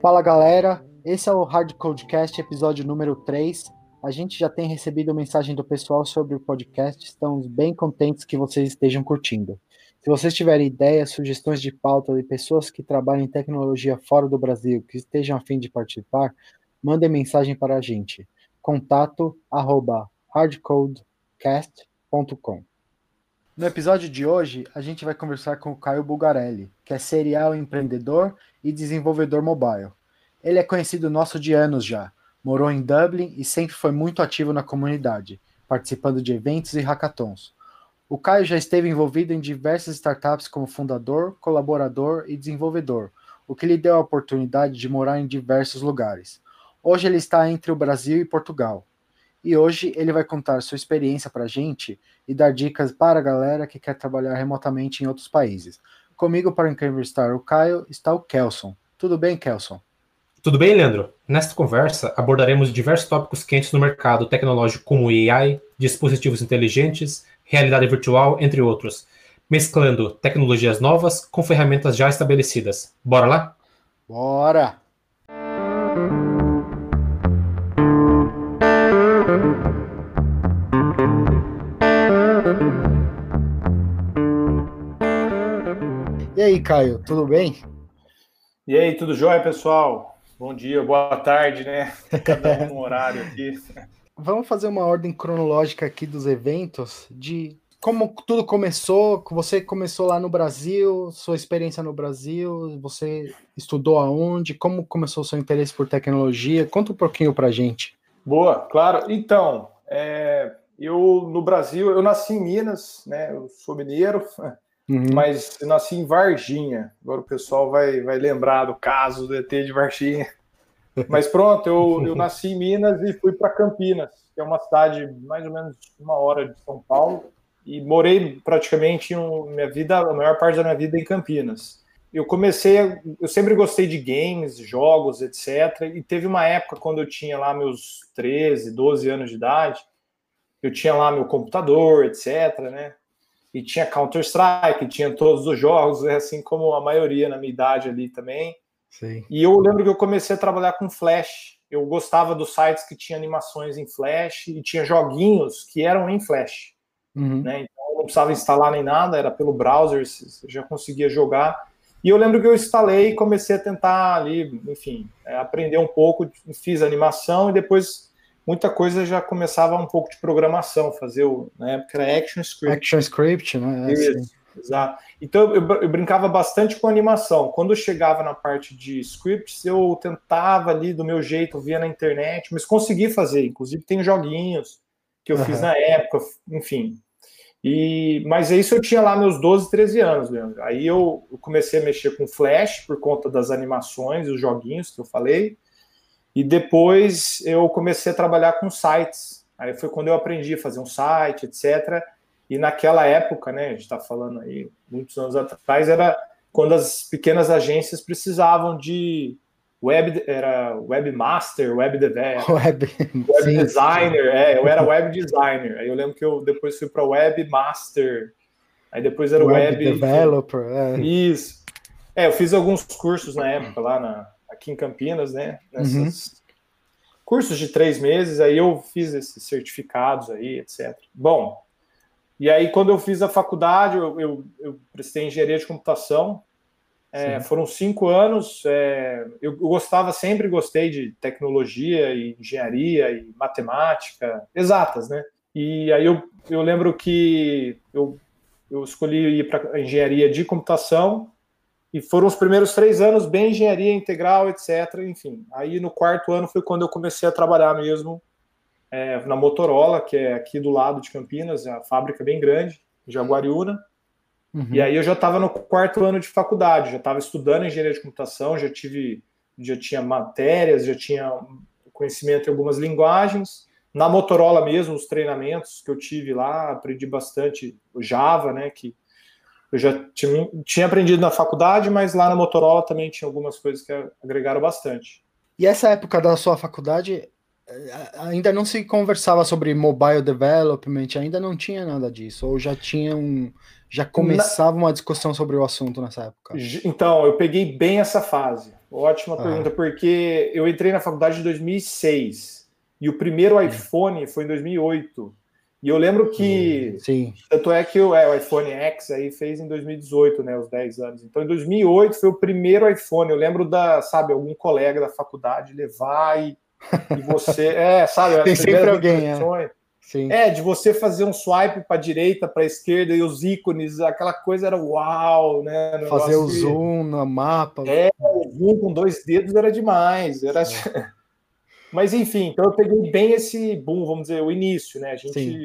Fala galera, esse é o Hard Codecast, episódio número 3. A gente já tem recebido mensagem do pessoal sobre o podcast, estamos bem contentes que vocês estejam curtindo. Se vocês tiverem ideias, sugestões de pauta de pessoas que trabalham em tecnologia fora do Brasil, que estejam a fim de participar, mandem mensagem para a gente. contato@hardcodecast.com. No episódio de hoje, a gente vai conversar com o Caio Bulgarelli, que é serial empreendedor e desenvolvedor mobile. Ele é conhecido nosso de anos já, morou em Dublin e sempre foi muito ativo na comunidade, participando de eventos e hackathons. O Caio já esteve envolvido em diversas startups como fundador, colaborador e desenvolvedor, o que lhe deu a oportunidade de morar em diversos lugares. Hoje ele está entre o Brasil e Portugal. E hoje ele vai contar sua experiência para a gente e dar dicas para a galera que quer trabalhar remotamente em outros países. Comigo para entrevistar o Caio está o Kelson. Tudo bem, Kelson? Tudo bem, Leandro? Nesta conversa abordaremos diversos tópicos quentes no mercado tecnológico como AI, dispositivos inteligentes, realidade virtual, entre outros, mesclando tecnologias novas com ferramentas já estabelecidas. Bora lá? Bora! E aí, Caio, tudo bem? E aí, tudo jóia, pessoal? Bom dia, boa tarde, né? Cada um no horário aqui. Vamos fazer uma ordem cronológica aqui dos eventos, de como tudo começou. Você começou lá no Brasil, sua experiência no Brasil, você estudou aonde, como começou o seu interesse por tecnologia? Conta um pouquinho pra gente. Boa, claro. Então, eu no Brasil, eu nasci em Minas, né? Eu sou mineiro, mas eu nasci em Varginha. Agora o pessoal vai lembrar do caso do ET de Varginha. Mas pronto, eu nasci em Minas e fui para Campinas, que é uma cidade mais ou menos 1 hora de São Paulo, e morei praticamente a maior parte da minha vida em Campinas. Eu sempre gostei de games, jogos, etc. E teve uma época quando eu tinha lá meus 13, 12 anos de idade, eu tinha lá meu computador, etc, né? E tinha Counter-Strike, tinha todos os jogos, assim como a maioria na minha idade ali também. Sim. E eu lembro que eu comecei a trabalhar com Flash. Eu gostava dos sites que tinham animações em Flash e tinha joguinhos que eram em Flash. Né? Então eu não precisava instalar nem nada, era pelo browser, você já conseguia jogar. E eu lembro que eu instalei e comecei a tentar ali, enfim, aprender um pouco, fiz animação e depois muita coisa já começava um pouco de programação, na época era ActionScript. ActionScript, né? Isso, exato. Então eu brincava bastante com animação. Quando eu chegava na parte de scripts, eu tentava ali do meu jeito, via na internet, mas consegui fazer. Inclusive tem joguinhos que eu fiz na época, enfim. Mas isso eu tinha lá meus 12, 13 anos, Leandro. Aí eu comecei a mexer com Flash por conta das animações, os joguinhos que eu falei. E depois eu comecei a trabalhar com sites. Aí foi quando eu aprendi a fazer um site, etc. E naquela época, né, a gente está falando aí muitos anos atrás, era quando as pequenas agências precisavam de webmaster, web designer. Eu era web designer. Aí eu lembro que eu depois fui para webmaster. Aí depois era web developer. Isso. Eu fiz alguns cursos na época aqui em Campinas, né? Cursos de 3 meses. Aí eu fiz esses certificados aí, etc. Bom. E aí, quando eu fiz a faculdade, eu prestei engenharia de computação. Foram 5 anos. Eu sempre gostei de tecnologia e engenharia e matemática, exatas, né? E aí eu lembro que eu escolhi ir para a engenharia de computação e foram os primeiros 3 anos bem engenharia integral, etc. Enfim, aí no 4º ano foi quando eu comecei a trabalhar mesmo na Motorola, que é aqui do lado de Campinas, a fábrica bem grande, Jaguariúna. E aí eu já estava no 4º ano de faculdade, já estava estudando engenharia de computação, já tinha matérias, já tinha conhecimento em algumas linguagens. Na Motorola mesmo, os treinamentos que eu tive lá, aprendi bastante o Java, né, que eu já tinha aprendido na faculdade, mas lá na Motorola também tinha algumas coisas que agregaram bastante. E essa época da sua faculdade, ainda não se conversava sobre mobile development, ainda não tinha nada disso, ou já começava uma discussão sobre o assunto nessa época? Então, eu peguei bem essa fase. Ótima pergunta, porque eu entrei na faculdade em 2006 e o primeiro iPhone foi em 2008. E eu lembro que, tanto é que o iPhone X aí fez em 2018, né, os 10 anos. Então, em 2008 foi o primeiro iPhone. Eu lembro sabe, algum colega da faculdade levar e você, sabe, tem sempre alguém, Sim. De você fazer um swipe para a direita, para a esquerda e os ícones, aquela coisa era uau, né? Fazer o zoom no mapa. O zoom com 2 dedos era demais. Mas, enfim, então eu peguei bem esse boom, vamos dizer, o início, né?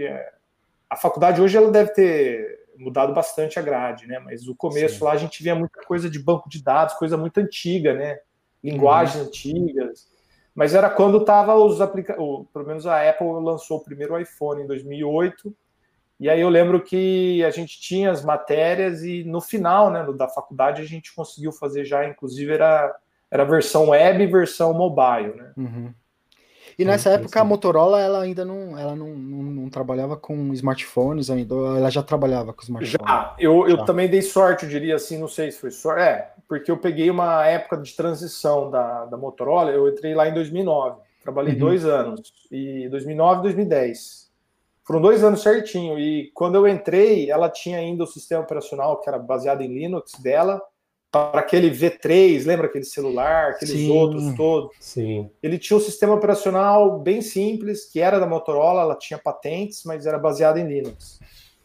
A faculdade hoje ela deve ter mudado bastante a grade, né? Mas o começo lá a gente via muita coisa de banco de dados, coisa muito antiga, né? Linguagens antigas. Mas era quando estava pelo menos a Apple lançou o primeiro iPhone em 2008, e aí eu lembro que a gente tinha as matérias e no final, né, da faculdade a gente conseguiu fazer já, inclusive era versão web e versão mobile, né? E nessa época a Motorola ela ainda não trabalhava com smartphones ainda, ela já trabalhava com smartphones. Eu também dei sorte, eu diria assim, não sei se foi sorte, porque eu peguei uma época de transição da Motorola, eu entrei lá em 2009, trabalhei 2 anos, e 2009 e 2010. Foram 2 anos certinho, e quando eu entrei, ela tinha ainda o sistema operacional que era baseado em Linux dela, para aquele V3, lembra aquele celular, aqueles outros todos? Sim. Ele tinha um sistema operacional bem simples, que era da Motorola, ela tinha patentes, mas era baseado em Linux.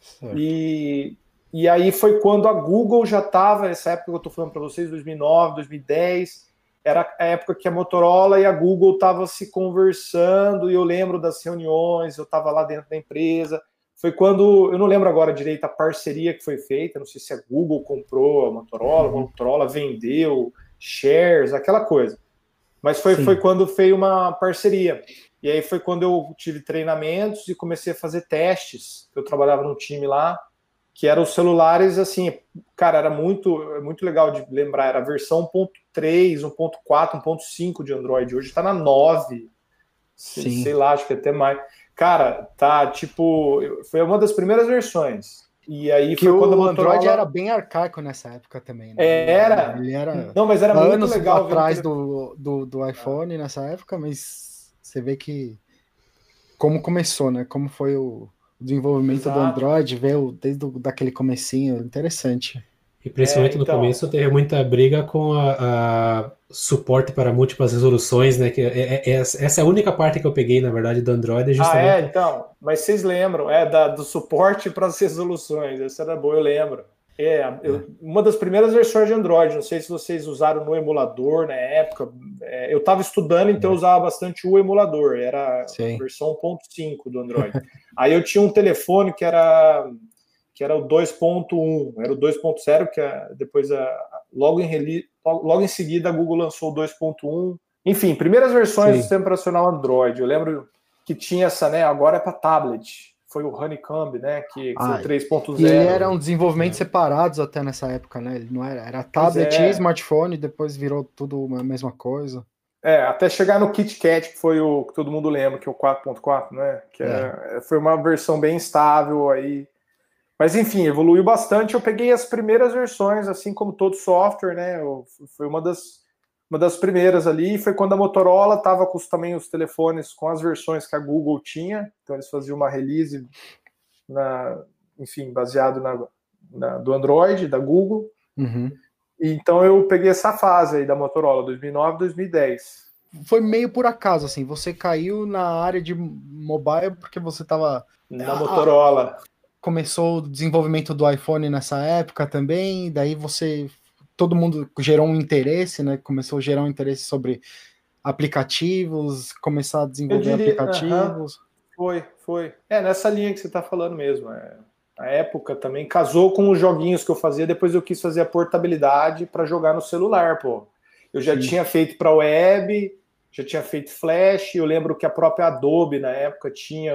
E aí foi quando a Google já estava, essa época que eu estou falando para vocês, 2009, 2010, era a época que a Motorola e a Google estavam se conversando, e eu lembro das reuniões, eu estava lá dentro da empresa. Foi quando, eu não lembro agora direito a parceria que foi feita, não sei se a Google comprou a Motorola vendeu shares, aquela coisa. Mas foi quando veio uma parceria. E aí foi quando eu tive treinamentos e comecei a fazer testes. Eu trabalhava num time lá, que eram os celulares, assim, cara, era muito legal de lembrar, era a versão 1.3, 1.4, 1.5 de Android. Hoje está na 9, sei lá, acho que até mais. Cara, tá, tipo, foi uma das primeiras versões. E aí que foi quando o Android era bem arcaico nessa época também, né? Ele era não, mas era muito anos legal atrás do iPhone nessa época, mas você vê que como começou, né? Como foi o desenvolvimento do Android, veio desde daquele comecinho, interessante. E principalmente no começo teve muita briga com a suporte para múltiplas resoluções, né? Que essa é a única parte que eu peguei, na verdade, do Android. Justamente... então. Mas vocês lembram, do suporte para as resoluções. Essa era boa, eu lembro. Uma das primeiras versões de Android, não sei se vocês usaram no emulador na época. Eu estava estudando, então eu usava bastante o emulador. Era a versão 1.5 do Android. Aí eu tinha um telefone que era o 2.1, era o 2.0, que depois, logo em seguida, a Google lançou o 2.1. Enfim, primeiras versões do sistema operacional Android. Eu lembro que tinha essa, né? Agora é para tablet. Foi o Honeycomb, né? Que foi o 3.0. E eram desenvolvimentos separados até nessa época, né? Ele não era tablet e smartphone, depois virou tudo a mesma coisa. Até chegar no KitKat, que foi o que todo mundo lembra, que é o 4.4, né? Que foi uma versão bem estável aí. Mas, enfim, evoluiu bastante. Eu peguei as primeiras versões, assim como todo software, né? Foi uma das primeiras ali. Foi quando a Motorola estava com também os telefones com as versões que a Google tinha. Então, eles faziam uma release, enfim, baseado do Android, da Google. Então, eu peguei essa fase aí da Motorola, 2009, 2010. Foi meio por acaso, assim. Você caiu na área de mobile porque você estava... Na Motorola. Começou o desenvolvimento do iPhone nessa época também, daí todo mundo gerou um interesse, né? Começou a gerar um interesse sobre aplicativos, começar a desenvolver aplicativos. Foi. Nessa linha que você está falando mesmo. A época também casou com os joguinhos que eu fazia, depois eu quis fazer a portabilidade para jogar no celular, pô. Eu já tinha feito para web, já tinha feito Flash, eu lembro que a própria Adobe na época tinha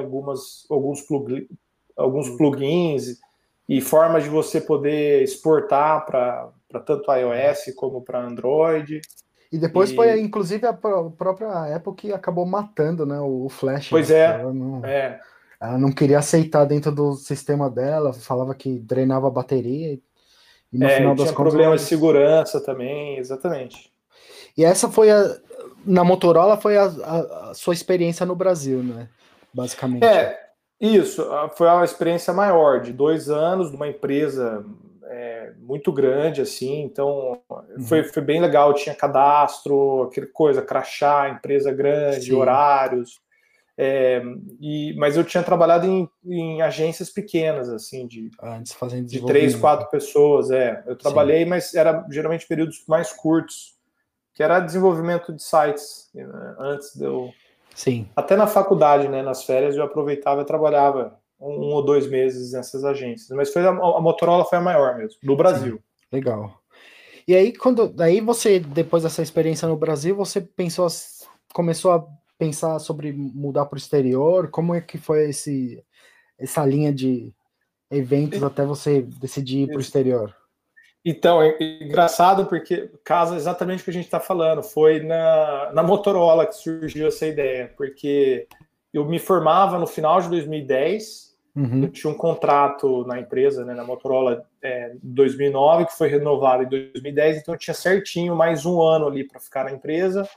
alguns plugins e formas de você poder exportar para tanto iOS como para Android. E depois foi, inclusive, a própria Apple que acabou matando, né, o Flash. Pois né? Ela não queria aceitar dentro do sistema dela, falava que drenava a bateria. E no final das tinha contas, problema de segurança também, exatamente. E essa foi na Motorola foi a sua experiência no Brasil, né? Basicamente. Isso. Foi uma experiência maior, de 2 anos, numa empresa muito grande, assim. Então, foi bem legal. Tinha cadastro, aquele coisa, crachá, empresa grande, sim, horários. Mas eu tinha trabalhado em agências pequenas, assim, de 3, 4 pessoas. Eu trabalhei, sim, mas era geralmente períodos mais curtos, que era desenvolvimento de sites, antes de eu... Sim. Até na faculdade, né, nas férias, eu aproveitava e trabalhava 1 ou 2 meses nessas agências. Mas a Motorola foi a maior mesmo, no Brasil. Sim. Legal. E aí, daí você, depois dessa experiência no Brasil, você começou a pensar sobre mudar para o exterior? Como é que foi essa linha de eventos até você decidir ir para o exterior? Então, é engraçado porque casa exatamente o que a gente está falando. Foi na Motorola que surgiu essa ideia, porque eu me formava no final de 2010, eu tinha um contrato na empresa, né, na Motorola, em 2009, que foi renovado em 2010, então eu tinha certinho mais 1 ano ali para ficar na empresa,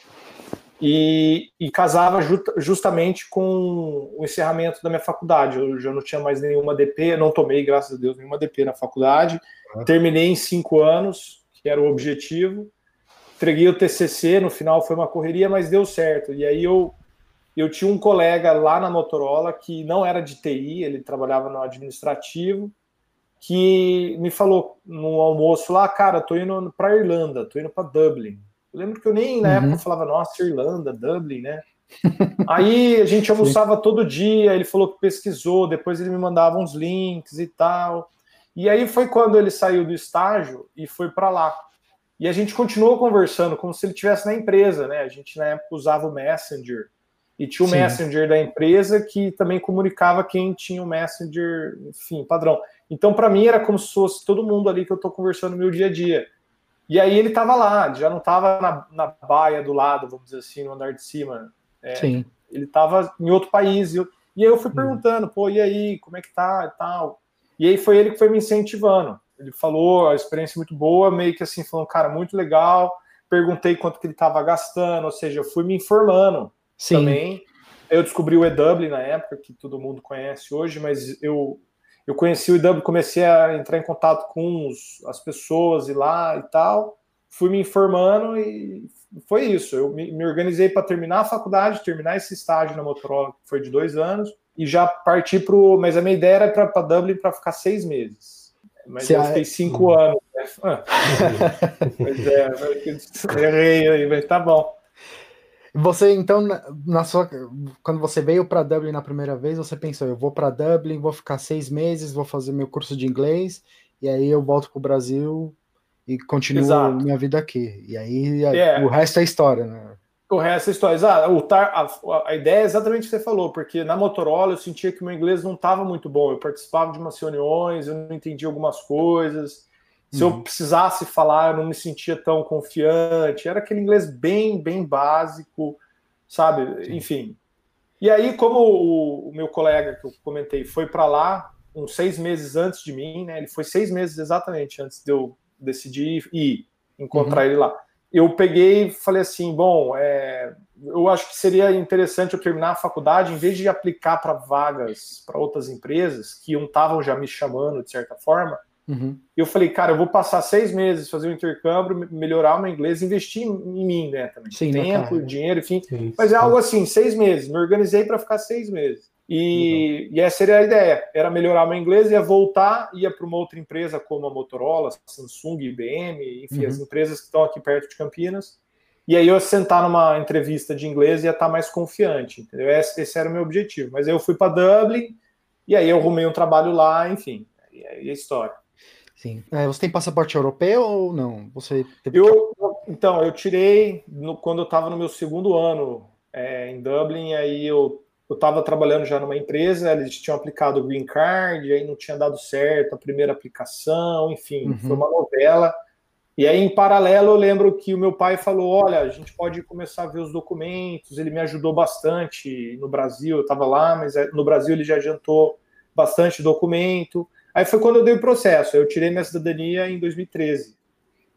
e casava justamente com o encerramento da minha faculdade. Eu já não tinha mais nenhuma DP, não tomei, graças a Deus, nenhuma DP na faculdade. Terminei em 5 anos, que era o objetivo. Entreguei o TCC, no final foi uma correria, mas deu certo. E aí eu tinha um colega lá na Motorola que não era de TI, ele trabalhava no administrativo, que me falou no almoço lá, cara, tô indo para Irlanda, tô indo para Dublin. Eu lembro que eu nem na época falava, nossa, Irlanda, Dublin, né? Aí a gente almoçava todo dia, ele falou que pesquisou, depois ele me mandava uns links e tal. E aí foi quando ele saiu do estágio e foi para lá. E a gente continuou conversando como se ele estivesse na empresa, né? A gente na época usava o Messenger. E tinha o Messenger da empresa que também comunicava quem tinha o Messenger, enfim, padrão. Então, para mim, era como se fosse todo mundo ali que eu estou conversando no meu dia a dia. E aí ele estava lá, já não estava na baia do lado, vamos dizer assim, no andar de cima. Ele estava em outro país. E aí eu fui perguntando, pô, e aí, como é que tá e tal? E aí foi ele que foi me incentivando. Ele falou, a experiência muito boa, meio que assim, falando, cara, muito legal. Perguntei quanto que ele estava gastando, ou seja, eu fui me informando também. Eu descobri o EW na época, que todo mundo conhece hoje, mas eu conheci o EW, comecei a entrar em contato com as pessoas e lá e tal. Fui me informando e foi isso. Eu me organizei para terminar a faculdade, terminar esse estágio na Motorola, que foi de 2 anos, e já parti mas a minha ideia era para Dublin para ficar 6 meses. Mas eu fiquei 5 anos. Né? Errei aí, mas tá bom. Você, então, quando você veio para Dublin na primeira vez, você pensou, eu vou para Dublin, vou ficar 6 meses, vou fazer meu curso de inglês, e aí eu volto para o Brasil e continuo minha vida aqui. E aí o resto é história, né? O resto é história. A ideia é exatamente o que você falou, porque na Motorola eu sentia que meu inglês não estava muito bom. Eu participava de umas reuniões, eu não entendia algumas coisas. Se eu precisasse falar, eu não me sentia tão confiante. Era aquele inglês bem, bem básico, sabe? Sim. Enfim. E aí, como o meu colega que eu comentei foi para lá uns 6 meses antes de mim, né? Ele foi 6 meses exatamente antes de eu decidir ir encontrar ele lá. Eu peguei e falei assim, bom, eu acho que seria interessante eu terminar a faculdade, em vez de aplicar para vagas para outras empresas que estavam já me chamando de certa forma. Eu falei, cara, eu vou passar 6 meses, fazer um intercâmbio, melhorar o meu inglês, investir em mim, né, também. Sim, tempo, dinheiro, enfim. Mas é algo assim, 6 meses. Me organizei para ficar 6 meses. E essa seria a ideia. Era melhorar meu inglês, ia voltar, ia para uma outra empresa como a Motorola, Samsung, IBM, enfim, as empresas que estão aqui perto de Campinas. E aí eu ia sentar numa entrevista de inglês e ia estar mais confiante, entendeu? Esse era o meu objetivo. Mas aí eu fui para Dublin, e aí eu arrumei um trabalho lá, enfim. E aí a história. Sim. Você tem passaporte europeu ou não? Então, eu tirei quando eu estava no meu 2º ano em Dublin, aí eu estava trabalhando já numa empresa, eles tinham aplicado o Green Card, aí não tinha dado certo a primeira aplicação, enfim, foi uma novela. E aí, em paralelo, eu lembro que o meu pai falou, olha, a gente pode começar a ver os documentos, ele me ajudou bastante no Brasil, eu estava lá, mas no Brasil ele já adiantou bastante documento. Aí foi quando eu dei o processo. Eu tirei minha cidadania em 2013.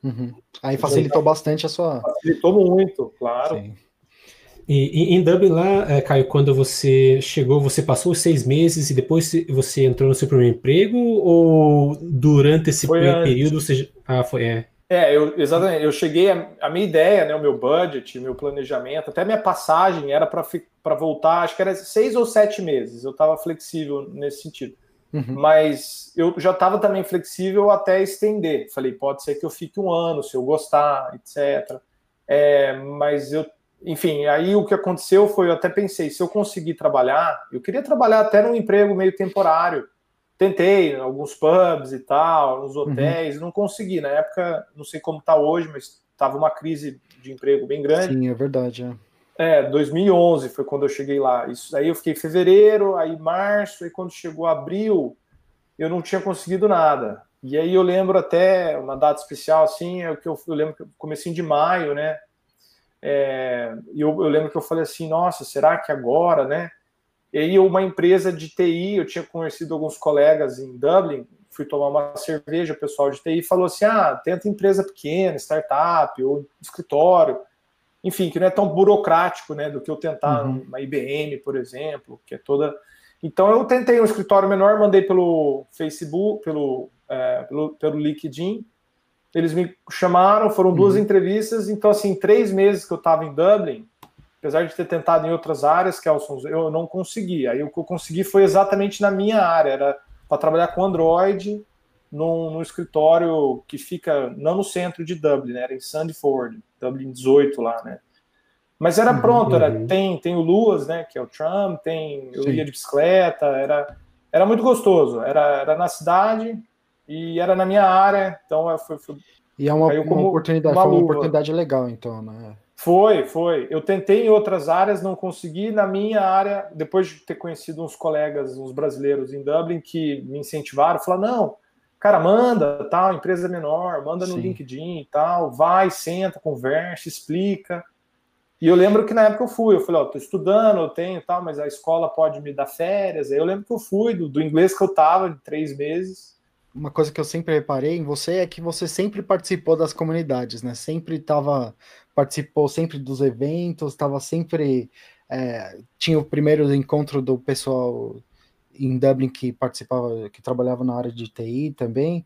Uhum. Aí facilitou bastante a sua... Facilitou muito, claro. Sim. E em Dublin lá, Caio, quando você chegou, você passou os 6 meses e depois você entrou no seu primeiro emprego? Ou durante esse período você... Ah, foi, exatamente. Eu cheguei, a minha ideia, né, o meu budget, meu planejamento, até minha passagem era para voltar, acho que era 6 ou 7 meses. Eu estava flexível nesse sentido. Uhum. Mas eu já estava também flexível até estender. Falei, pode ser que eu fique 1 ano, se eu gostar, etc. Mas enfim, aí o que aconteceu foi, eu até pensei, se eu conseguir trabalhar, eu queria trabalhar até num emprego meio temporário. Tentei, alguns pubs e tal, nos hotéis, não consegui. Na época, não sei como está hoje, mas estava uma crise de emprego bem grande. Sim, é verdade. 2011 foi quando eu cheguei lá. Isso aí eu fiquei em fevereiro, aí março, aí quando chegou abril, eu não tinha conseguido nada. E aí eu lembro até uma data especial, assim, que eu lembro que comecinho de maio, né? E eu lembro que eu falei assim, nossa, será que agora, né? E aí uma empresa de TI, eu tinha conhecido alguns colegas em Dublin, fui tomar uma cerveja, o pessoal de TI falou assim, tenta empresa pequena, startup, ou escritório, enfim, que não é tão burocrático, né, do que eu tentar uma IBM, por exemplo, que é toda... Então eu tentei um escritório menor, mandei pelo Facebook, pelo LinkedIn, eles me chamaram, foram 2 entrevistas, então assim, 3 meses que eu estava em Dublin, apesar de ter tentado em outras áreas, Kelson, eu não consegui. Aí o que eu consegui foi exatamente na minha área, era para trabalhar com Android num escritório que fica não no centro de Dublin, né? Era em Sandford, Dublin 18 lá, né? Mas era pronto, tem o Luas, né? Que é o tram, eu ia de bicicleta, era muito gostoso, era na cidade e era na minha área, então e é uma oportunidade, foi uma oportunidade legal, então, né? Foi. Eu tentei em outras áreas, não consegui. Na minha área, depois de ter conhecido uns colegas, uns brasileiros em Dublin, que me incentivaram, falaram, não, cara, manda, tal, empresa menor, manda no LinkedIn e tal, vai, senta, conversa, explica. E eu lembro que na época eu falei, tô estudando, eu tenho tal, mas a escola pode me dar férias. Aí eu lembro que eu fui, do inglês que eu tava, de 3 meses. Uma coisa que eu sempre reparei em você é que você sempre participou das comunidades, né? Participou sempre dos eventos, estava sempre... tinha o primeiro encontro do pessoal em Dublin que participava, que trabalhava na área de TI também.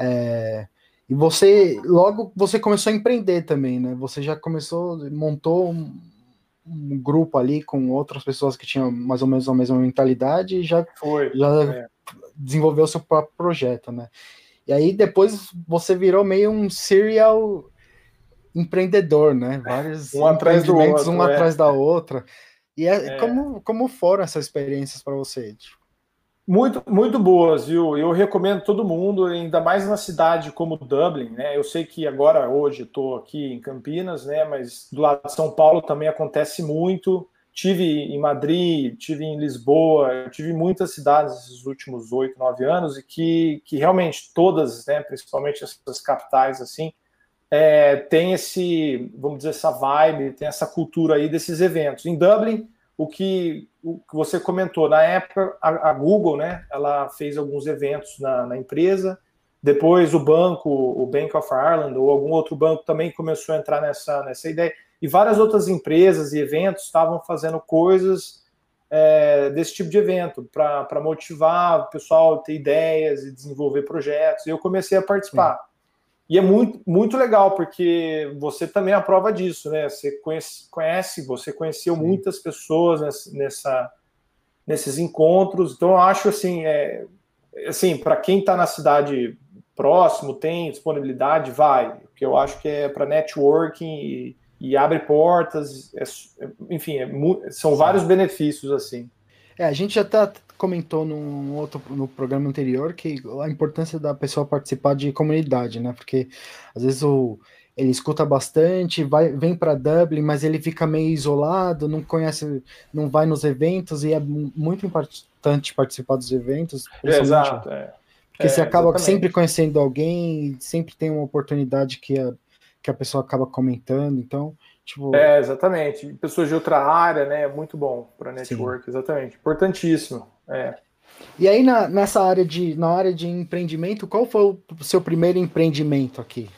E logo você começou a empreender também, né? Você já montou um grupo ali com outras pessoas que tinham mais ou menos a mesma mentalidade e já desenvolveu seu próprio projeto, né? E aí depois você virou meio um serial empreendedor, né? Vários empreendimentos, um atrás da outra. E como foram essas experiências para você? Muito, muito boas, viu? Eu recomendo todo mundo, ainda mais na cidade como Dublin, né? Eu sei que agora, hoje, estou aqui em Campinas, né? Mas do lado de São Paulo também acontece muito. Tive em Madrid, tive em Lisboa, tive em muitas cidades nesses últimos 8, 9 anos e que realmente todas, né? Principalmente essas capitais, assim, tem vamos dizer, essa vibe, tem essa cultura aí desses eventos. Em Dublin, o que você comentou, na época, a Google, né, ela fez alguns eventos na empresa, depois o Bank of Ireland, ou algum outro banco também começou a entrar nessa ideia, e várias outras empresas e eventos estavam fazendo coisas desse tipo de evento, para motivar o pessoal a ter ideias e desenvolver projetos, e eu comecei a participar. Sim. E é muito, muito legal, porque você também é a prova disso, né? Você você conheceu Sim. muitas pessoas nesses encontros. Então, eu acho assim, para quem está na cidade próximo, tem disponibilidade, vai. Porque eu acho que é para networking e abre portas. Enfim, são vários benefícios, assim. A gente já comentou no programa anterior que a importância da pessoa participar de comunidade, né? Porque às vezes ele escuta bastante, vem para Dublin, mas ele fica meio isolado, não conhece, não vai nos eventos, e é muito importante participar dos eventos. Exato. Porque você acaba sempre conhecendo alguém, sempre tem uma oportunidade que a pessoa acaba comentando, então... exatamente. Pessoas de outra área, né? É muito bom para network, Sim. Exatamente. Importantíssimo. E aí, na área de empreendimento, qual foi o seu primeiro empreendimento aqui?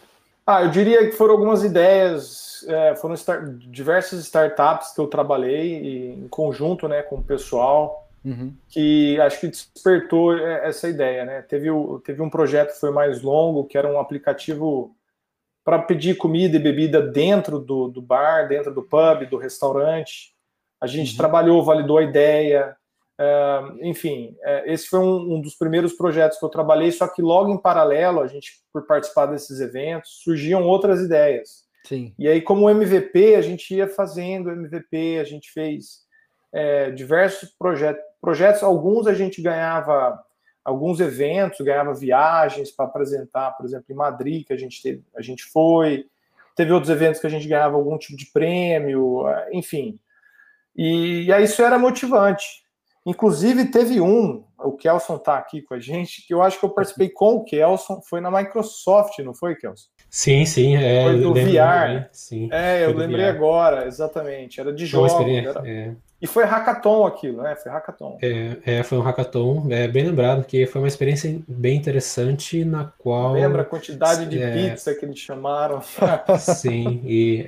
Eu diria que foram algumas ideias, foram diversas startups que eu trabalhei em conjunto, né, com o pessoal, que acho que despertou essa ideia, né? Teve um projeto que foi mais longo, que era um aplicativo para pedir comida e bebida dentro do bar, dentro do pub, do restaurante. A gente trabalhou, validou a ideia. Enfim, esse foi um dos primeiros projetos que eu trabalhei, só que logo em paralelo, a gente, por participar desses eventos, surgiam outras ideias. Sim. E aí, como MVP, a gente ia fazendo MVP, a gente fez diversos projetos. Alguns a gente ganhava alguns eventos, ganhava viagens para apresentar, por exemplo, em Madrid, que a gente foi. Teve outros eventos que a gente ganhava algum tipo de prêmio, enfim. E aí isso era motivante. Inclusive, teve o Kelson está aqui com a gente, que eu acho que eu participei com o Kelson, foi na Microsoft, não foi, Kelson? Sim, Foi do VR. Bem, sim, eu lembrei VR. agora, exatamente. Era de jogos. E foi hackathon aquilo, né? Foi hackathon. Foi um hackathon, bem lembrado, que foi uma experiência bem interessante, na qual... Lembra a quantidade de pizza que eles chamaram? Sim, e...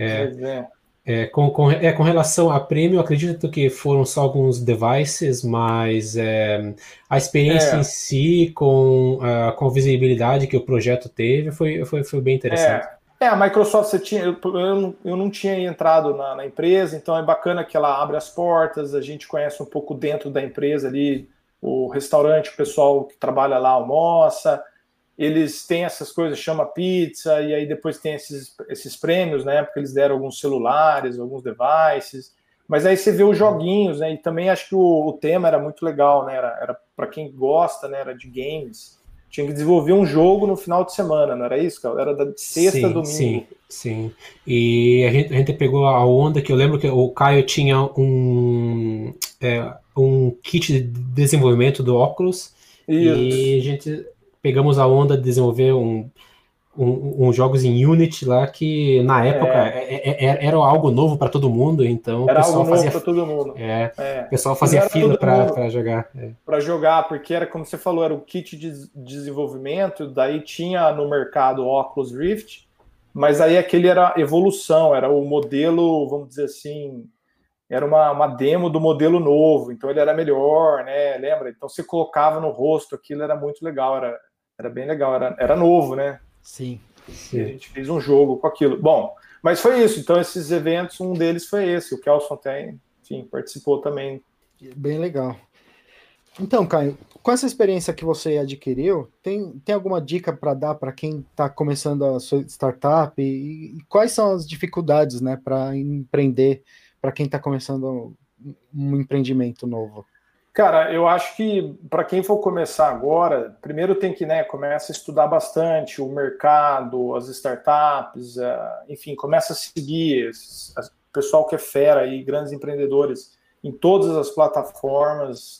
com relação a prêmio, eu acredito que foram só alguns devices, mas a experiência em si, com a visibilidade que o projeto teve, foi bem interessante. A Microsoft, eu não tinha entrado na empresa, então é bacana que ela abre as portas, a gente conhece um pouco dentro da empresa ali, o restaurante, o pessoal que trabalha lá almoça, eles têm essas coisas, chama pizza, e aí depois tem esses prêmios, né? Porque eles deram alguns celulares, alguns devices. Mas aí você vê os joguinhos, né? E também acho que o tema era muito legal, né? Era para quem gosta, né? Era de games. Tinha que desenvolver um jogo no final de semana, não era isso, cara? Era da sexta a domingo. Sim. E a gente pegou a onda que eu lembro que o Caio tinha um kit de desenvolvimento do óculos. Isso. E a gente... pegamos a onda de desenvolver uns jogos em Unity lá que, na época, era algo novo para todo mundo, então era algo novo para todo mundo. O pessoal fazia fila para jogar. Para jogar, porque era, como você falou, era o kit de desenvolvimento, daí tinha no mercado o Oculus Rift, mas aí aquele era evolução, era o modelo, vamos dizer assim... Era uma demo do modelo novo, então ele era melhor, né? Lembra? Então você colocava no rosto, aquilo era muito legal, era bem legal, era novo, né? Sim. E a gente fez um jogo com aquilo. Bom, mas foi isso. Então esses eventos, um deles foi esse. O Kelson participou também. Bem legal. Então, Caio, com essa experiência que você adquiriu, tem alguma dica para dar para quem está começando a sua startup e quais são as dificuldades, né, para empreender, para quem está começando um empreendimento novo? Cara, eu acho que para quem for começar agora, primeiro tem que, né, começa a estudar bastante o mercado, as startups, enfim, começa a seguir o pessoal que é fera aí, grandes empreendedores em todas as plataformas.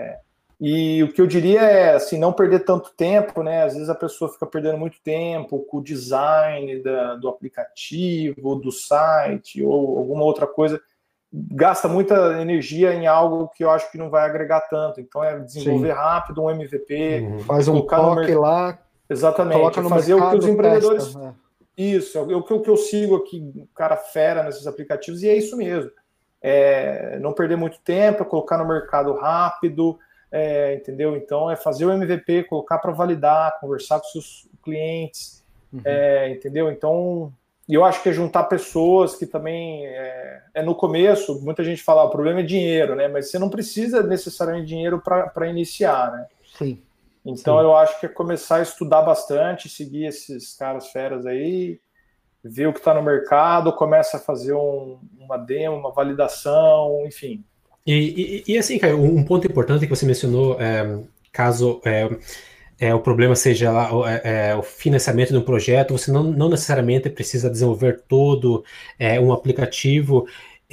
E o que eu diria é, assim, não perder tanto tempo, né? Às vezes a pessoa fica perdendo muito tempo com o design do aplicativo, do site ou alguma outra coisa. Gasta muita energia em algo que eu acho que não vai agregar tanto. Então é desenvolver rápido um MVP, faz um POC lá, exatamente, coloca no fazer mercado, o que os empreendedores... testa, Isso, é o que eu sigo aqui, um cara fera nesses aplicativos, e é isso mesmo. Não perder muito tempo, colocar no mercado rápido, entendeu? Então é fazer o MVP, colocar para validar, conversar com seus clientes, entendeu? Então... E eu acho que é juntar pessoas que também no começo, muita gente fala, o problema é dinheiro, né? Mas você não precisa necessariamente de dinheiro para iniciar, né? Sim. Então eu acho que é começar a estudar bastante, seguir esses caras feras aí, ver o que está no mercado, começa a fazer uma demo, uma validação, enfim. E assim, Caio, um ponto importante que você mencionou, caso... o problema seja lá o financiamento de um projeto, você não necessariamente precisa desenvolver todo um aplicativo.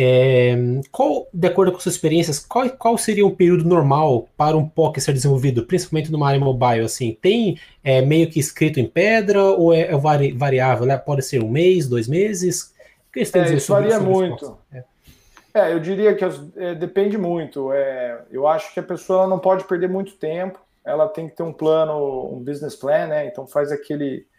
De acordo com suas experiências, qual seria um período normal para um POC ser desenvolvido, principalmente numa área mobile? Assim, tem meio que escrito em pedra ou é variável? Né? Pode ser 1 mês, 2 meses? O que você tem a dizer isso varia muito. isso? Eu diria que depende muito. Eu acho que a pessoa não pode perder muito tempo. Ela tem que ter um plano, um business plan, né? Então faz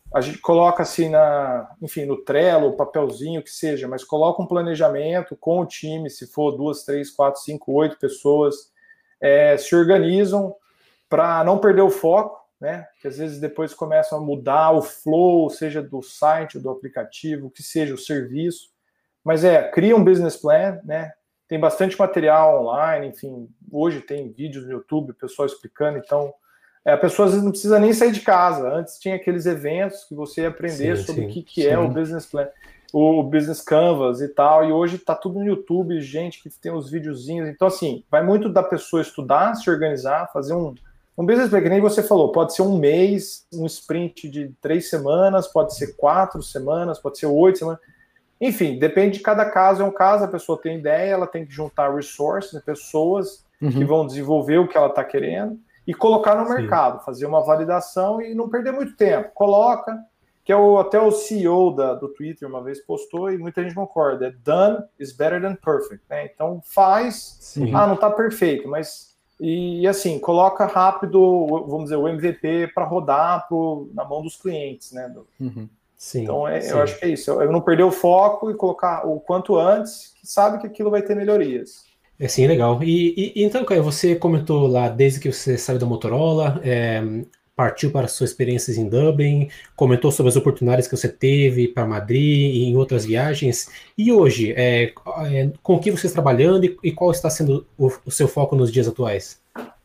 a gente coloca assim enfim, no Trello, papelzinho, que seja, mas coloca um planejamento com o time, se for 2, 3, 4, 5, 8 pessoas, se organizam para não perder o foco, né? Que às vezes depois começam a mudar o flow, seja do site, do aplicativo, que seja o serviço, mas cria um business plan, né? Tem bastante material online, enfim, hoje tem vídeos no YouTube, o pessoal explicando, então a pessoa às vezes não precisa nem sair de casa. Antes tinha aqueles eventos que você ia aprender sobre o que é o business plan, o business canvas e tal, e hoje tá tudo no YouTube, gente que tem os videozinhos. Então, assim, vai muito da pessoa estudar, se organizar, fazer um business plan, que nem você falou, pode ser um mês, um sprint de 3 semanas, pode ser 4 semanas, pode ser 8 semanas. Enfim, depende de cada caso, é um caso, a pessoa tem ideia, ela tem que juntar resources, pessoas que vão desenvolver o que ela está querendo, e colocar no mercado, fazer uma validação e não perder muito tempo. Coloca, que até o CEO do Twitter uma vez postou, e muita gente concorda, done is better than perfect, né? Então faz, não está perfeito, mas, e assim, coloca rápido, vamos dizer, o MVP para rodar na mão dos clientes, né? Então eu acho que é isso, eu não perder o foco e colocar o quanto antes, que sabe que aquilo vai ter melhorias. Sim, legal. E então, Caio, você comentou lá desde que você saiu da Motorola, partiu para suas experiências em Dublin, comentou sobre as oportunidades que você teve para Madrid e em outras viagens. E hoje, com o que você está trabalhando e qual está sendo o seu foco nos dias atuais?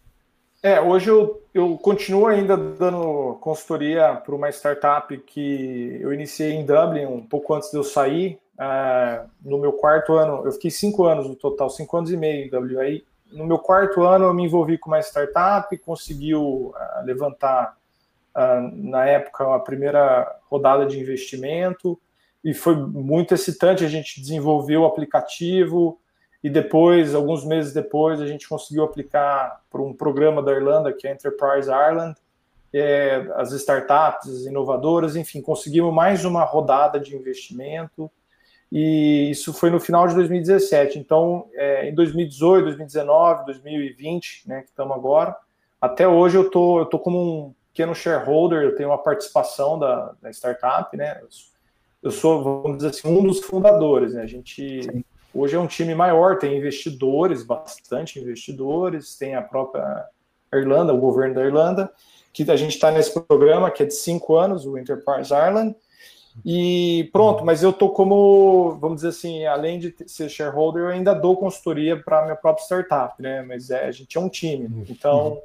Hoje eu continuo ainda dando consultoria para uma startup que eu iniciei em Dublin um pouco antes de eu sair. No meu 4º ano, eu fiquei 5 anos no total, 5 anos e meio em Dublin. Aí, no meu 4º ano, eu me envolvi com uma startup, conseguiu levantar, na época, a primeira rodada de investimento, e foi muito excitante. A gente desenvolveu o aplicativo, e depois, alguns meses depois, a gente conseguiu aplicar para um programa da Irlanda, que é Enterprise Ireland, as startups, as inovadoras, enfim, conseguimos mais uma rodada de investimento, e isso foi no final de 2017. Então, em 2018, 2019, 2020, né, que estamos agora, até hoje eu tô como um pequeno shareholder, eu tenho uma participação da startup, né? Eu sou, vamos dizer assim, um dos fundadores, né? A gente hoje é um time maior, tem investidores, bastante investidores, tem a própria Irlanda, o governo da Irlanda, que a gente está nesse programa que é de 5 anos, o Enterprise Ireland. E pronto, mas eu tô como, vamos dizer assim, além de ser shareholder, eu ainda dou consultoria para a minha própria startup, né? Mas a gente é um time, então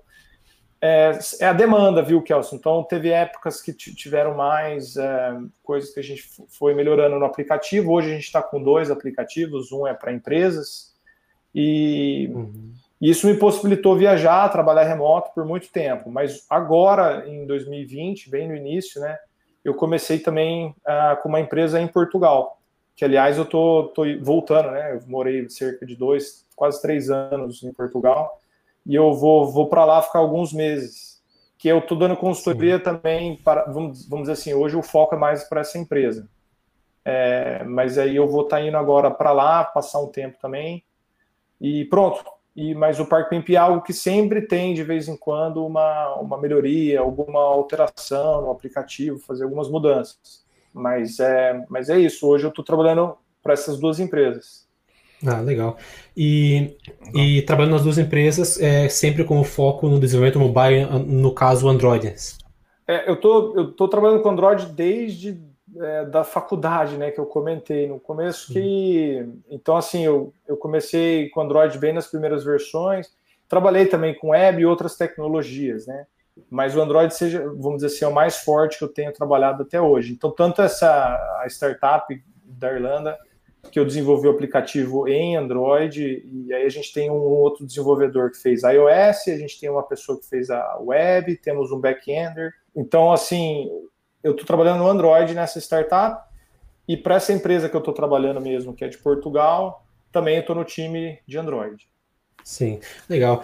é a demanda, viu, Kelson? Então teve épocas que tiveram mais coisas que a gente foi melhorando no aplicativo. Hoje a gente está com 2 aplicativos, um é para empresas, e isso me possibilitou viajar, trabalhar remoto por muito tempo. Mas agora, em 2020, bem no início, né? Eu comecei também com uma empresa em Portugal, que, aliás, eu tô voltando, né? Eu morei cerca de 2, quase 3 anos em Portugal, e eu vou para lá ficar alguns meses, que eu tô dando consultoria também, para, vamos dizer assim, hoje o foco é mais para essa empresa. Mas aí eu vou estar indo agora para lá, passar um tempo também, e pronto. Mas o Parque Pimp é algo que sempre tem, de vez em quando, uma melhoria, alguma alteração no aplicativo, fazer algumas mudanças. Mas é isso. Hoje eu estou trabalhando para essas 2 empresas. Legal. E trabalhando nas 2 empresas, sempre com o foco no desenvolvimento mobile, no caso, Android. Eu tô trabalhando com Android desde da faculdade, né, que eu comentei no começo, então assim, eu comecei com Android bem nas primeiras versões, trabalhei também com web e outras tecnologias, né, mas o Android vamos dizer assim, é o mais forte que eu tenho trabalhado até hoje. Então, tanto a startup da Irlanda, que eu desenvolvi o aplicativo em Android, e aí a gente tem um outro desenvolvedor que fez iOS, a gente tem uma pessoa que fez a web, temos um back-ender. Então, assim, eu estou trabalhando no Android nessa startup, e para essa empresa que eu estou trabalhando mesmo, que é de Portugal, também eu estou no time de Android. Sim, legal.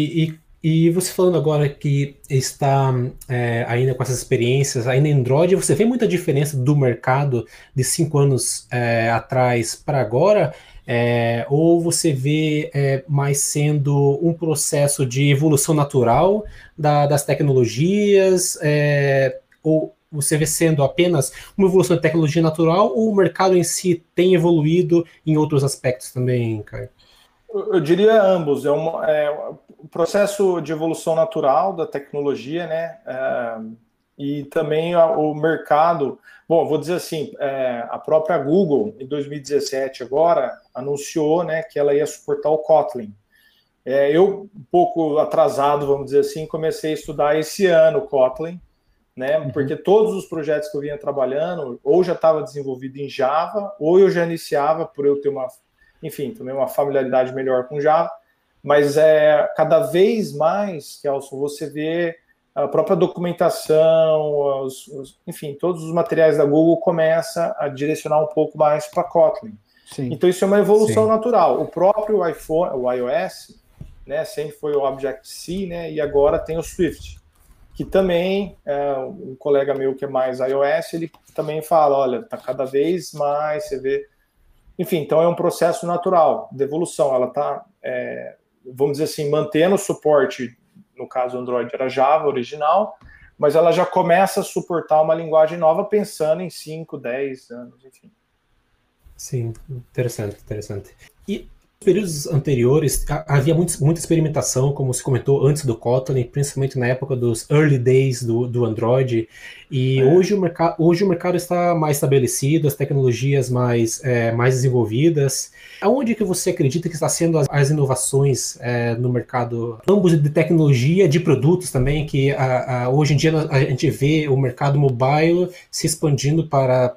E você falando agora que está ainda com essas experiências, ainda em Android, você vê muita diferença do mercado de 5 anos atrás para agora? Ou você vê mais sendo um processo de evolução natural das tecnologias? você vê sendo apenas uma evolução de tecnologia natural ou o mercado em si tem evoluído em outros aspectos também, Caio? Eu diria ambos. O processo de evolução natural da tecnologia, né? E também o mercado. Bom, vou dizer assim, a própria Google, em 2017, agora, anunciou, né, que ela ia suportar o Kotlin. Eu, um pouco atrasado, vamos dizer assim, comecei a estudar esse ano o Kotlin, né, porque todos os projetos que eu vinha trabalhando, ou já estava desenvolvido em Java, ou eu já iniciava, por eu ter também uma familiaridade melhor com Java, mas cada vez mais, Kelson, você vê a própria documentação, enfim, todos os materiais da Google começa a direcionar um pouco mais para Kotlin. Sim. Então isso é uma evolução natural. O próprio iPhone, o iOS, né, sempre foi o Objective-C, né, e agora tem o Swift, que também, um colega meu que é mais iOS, ele também fala, olha, está cada vez mais, você vê... Enfim, então é um processo natural de evolução. Ela está, vamos dizer assim, mantendo o suporte, no caso o Android era Java original, mas ela já começa a suportar uma linguagem nova pensando em 5, 10 anos, enfim. Sim, interessante. E nos períodos anteriores havia muita experimentação, como se comentou antes do Kotlin, principalmente na época dos early days do Android, e hoje o mercado está mais estabelecido, as tecnologias mais desenvolvidas. Aonde que você acredita que está sendo as inovações no mercado, ambos de tecnologia, de produtos também, que hoje em dia a gente vê o mercado mobile se expandindo para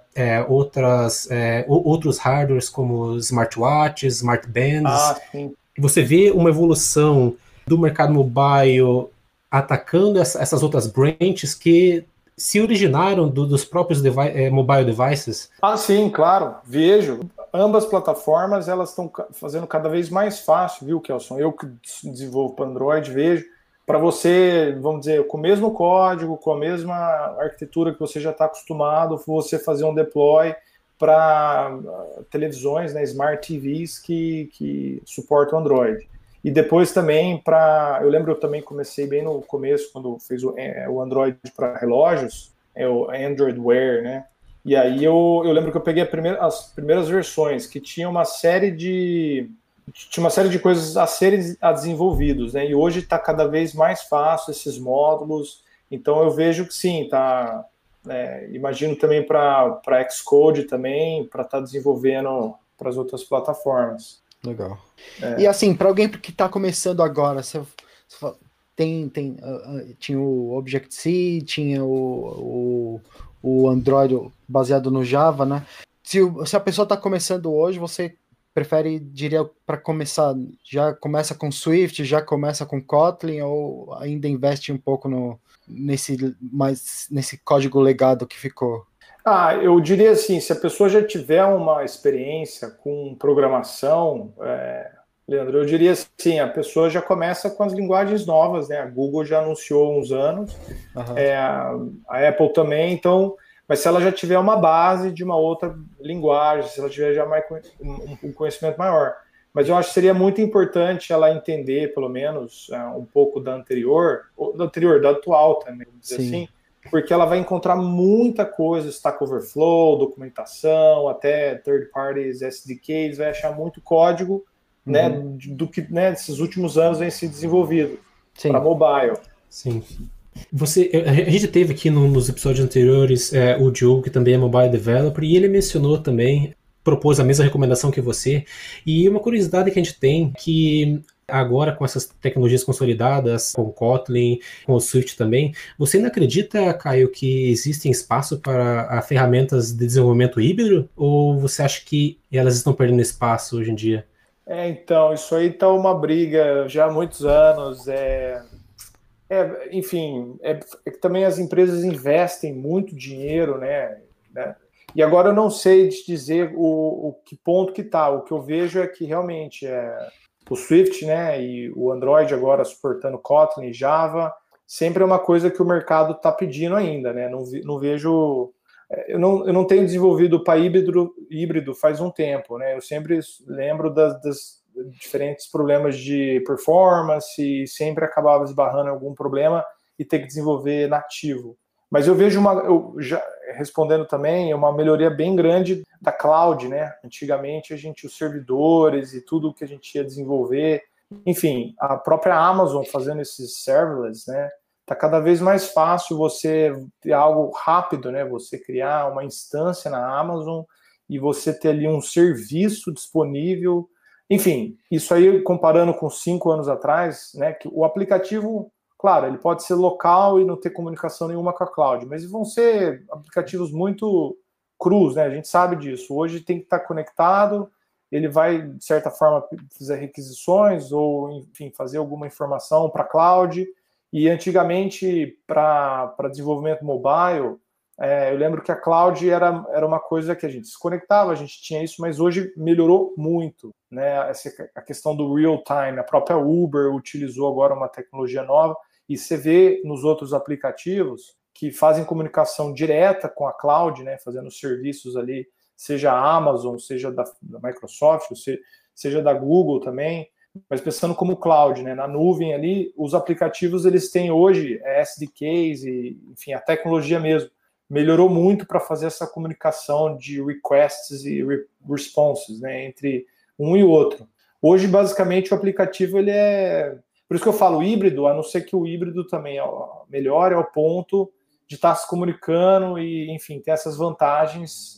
outros hardwares como smartwatches, smartbands. Você vê uma evolução do mercado mobile atacando essas outras branches que se originaram dos próprios mobile devices? Sim, claro. Vejo. Ambas plataformas elas estão fazendo cada vez mais fácil, viu, Kelson? Eu que desenvolvo para Android, vejo. Para você, vamos dizer, com o mesmo código, com a mesma arquitetura que você já está acostumado, você fazer um deploy para televisões, né, Smart TVs que suportam Android. E depois também eu lembro, eu também comecei bem no começo, quando fez o Android para relógios, o Android Wear, né? E aí eu lembro que eu peguei as primeiras versões, que tinha uma série de coisas a serem desenvolvidos, né? E hoje está cada vez mais fácil esses módulos. Então eu vejo que sim, tá. Imagino também para Xcode também, para estar desenvolvendo para as outras plataformas. Legal. E assim, para alguém que está começando agora, você tinha o Objective-C, tinha o Android baseado no Java, né? Se a pessoa está começando hoje, você diria, para começar, já começa com Swift, já começa com Kotlin, ou ainda investe um pouco nesse código legado que ficou? Eu diria assim, se a pessoa já tiver uma experiência com programação, Leandro, eu diria assim, a pessoa já começa com as linguagens novas, né? A Google já anunciou há uns anos, a Apple também, então, mas se ela já tiver uma base de uma outra linguagem, se ela tiver já um conhecimento maior. Mas eu acho que seria muito importante ela entender, pelo menos, um pouco da atual também, vamos dizer assim, porque ela vai encontrar muita coisa, Stack Overflow, documentação, até third parties, SDKs, vai achar muito código, né, do que, né, esses últimos anos vem se desenvolvido para mobile. Sim. A gente teve aqui nos episódios anteriores o Diogo, que também é mobile developer, e ele mencionou também, propôs a mesma recomendação que você, e uma curiosidade que a gente tem, que agora com essas tecnologias consolidadas, com o Kotlin, com o Swift também, você não acredita, Caio, que existem espaço para ferramentas de desenvolvimento híbrido, ou você acha que elas estão perdendo espaço hoje em dia? Então, isso aí está uma briga já há muitos anos, enfim, que também as empresas investem muito dinheiro, né? E agora eu não sei te dizer o que ponto que está. O que eu vejo é que realmente o Swift, né, e o Android agora suportando Kotlin e Java, sempre é uma coisa que o mercado está pedindo ainda, né? Não vejo... Eu não tenho desenvolvido para híbrido faz um tempo, né? Eu sempre lembro das diferentes problemas de performance e sempre acabava esbarrando em algum problema e ter que desenvolver nativo. Mas eu vejo já respondendo também, uma melhoria bem grande da cloud, né? Antigamente os servidores e tudo que a gente ia desenvolver, enfim, a própria Amazon fazendo esses serverless, né? Tá cada vez mais fácil você ter algo rápido, né? Você criar uma instância na Amazon e você ter ali um serviço disponível. Enfim, isso aí comparando com 5 anos atrás, né? Que o aplicativo, claro, ele pode ser local e não ter comunicação nenhuma com a cloud, mas vão ser aplicativos muito crus, né? A gente sabe disso. Hoje tem que estar conectado, ele vai, de certa forma, fazer requisições ou, enfim, fazer alguma informação para a cloud. E antigamente, para desenvolvimento mobile, eu lembro que a cloud era uma coisa que a gente se conectava, a gente tinha isso, mas hoje melhorou muito, né? A questão do real time, a própria Uber utilizou agora uma tecnologia nova, e você vê nos outros aplicativos que fazem comunicação direta com a cloud, né? Fazendo serviços ali, seja a Amazon, seja da Microsoft, seja da Google também, mas pensando como cloud, né? Na nuvem ali, os aplicativos eles têm hoje SDKs e, enfim, a tecnologia mesmo melhorou muito para fazer essa comunicação de requests e responses, né? Entre um e outro. Hoje, basicamente, o aplicativo ele é... Por isso que eu falo híbrido, a não ser que o híbrido também melhore ao ponto de estar se comunicando e, enfim, ter essas vantagens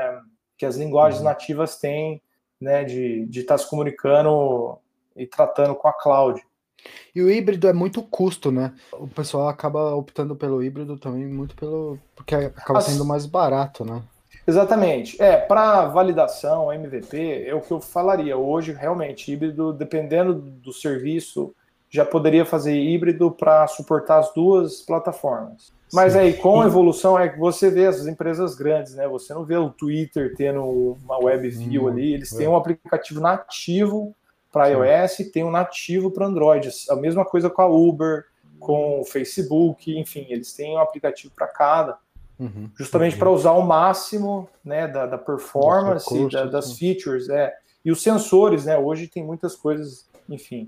que as linguagens nativas têm, né? De estar se comunicando e tratando com a cloud. E o híbrido é muito custo, né? O pessoal acaba optando pelo híbrido também muito porque acaba sendo mais barato, né? Exatamente. Para validação, MVP, é o que eu falaria. Hoje, realmente, híbrido, dependendo do serviço, já poderia fazer híbrido para suportar as duas plataformas. Mas aí, com a evolução, é que você vê as empresas grandes, né? Você não vê o Twitter tendo uma web view ali, eles têm um aplicativo nativo para iOS e tem um nativo para Android. A mesma coisa com a Uber, com o Facebook, enfim, eles têm um aplicativo para cada, justamente para usar o máximo, né, da performance, das features, e os sensores, né? Hoje tem muitas coisas, enfim.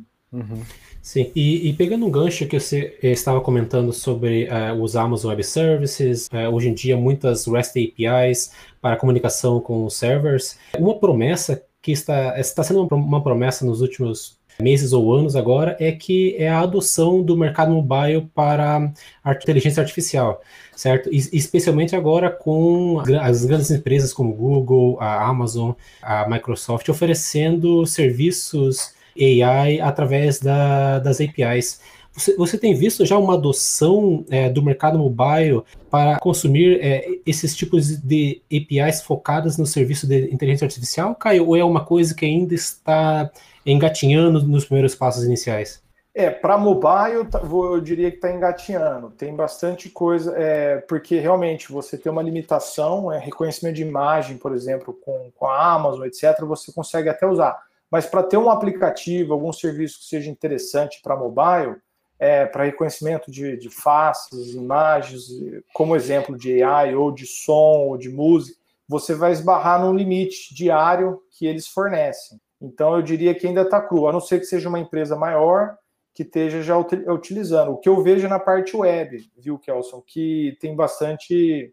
Sim, e pegando um gancho que você estava comentando sobre os Amazon Web Services, hoje em dia muitas REST APIs para comunicação com os servers, uma promessa que está sendo uma promessa nos últimos meses ou anos agora é a adoção do mercado mobile para a inteligência artificial, certo? E, especialmente agora com as grandes empresas como Google, a Amazon, a Microsoft oferecendo serviços AI através das APIs. Você tem visto já uma adoção do mercado mobile para consumir esses tipos de APIs focadas no serviço de inteligência artificial, Caio? Ou é uma coisa que ainda está engatinhando nos primeiros passos iniciais? Para mobile, eu diria que está engatinhando. Tem bastante coisa, porque realmente você tem uma limitação, reconhecimento de imagem, por exemplo, com a Amazon, etc., você consegue até usar. Mas para ter um aplicativo, algum serviço que seja interessante para mobile, para reconhecimento de faces, imagens, como exemplo de AI, ou de som, ou de música, você vai esbarrar num limite diário que eles fornecem. Então, eu diria que ainda está cru, a não ser que seja uma empresa maior que esteja já utilizando. O que eu vejo na parte web, viu, Kelson, que tem bastante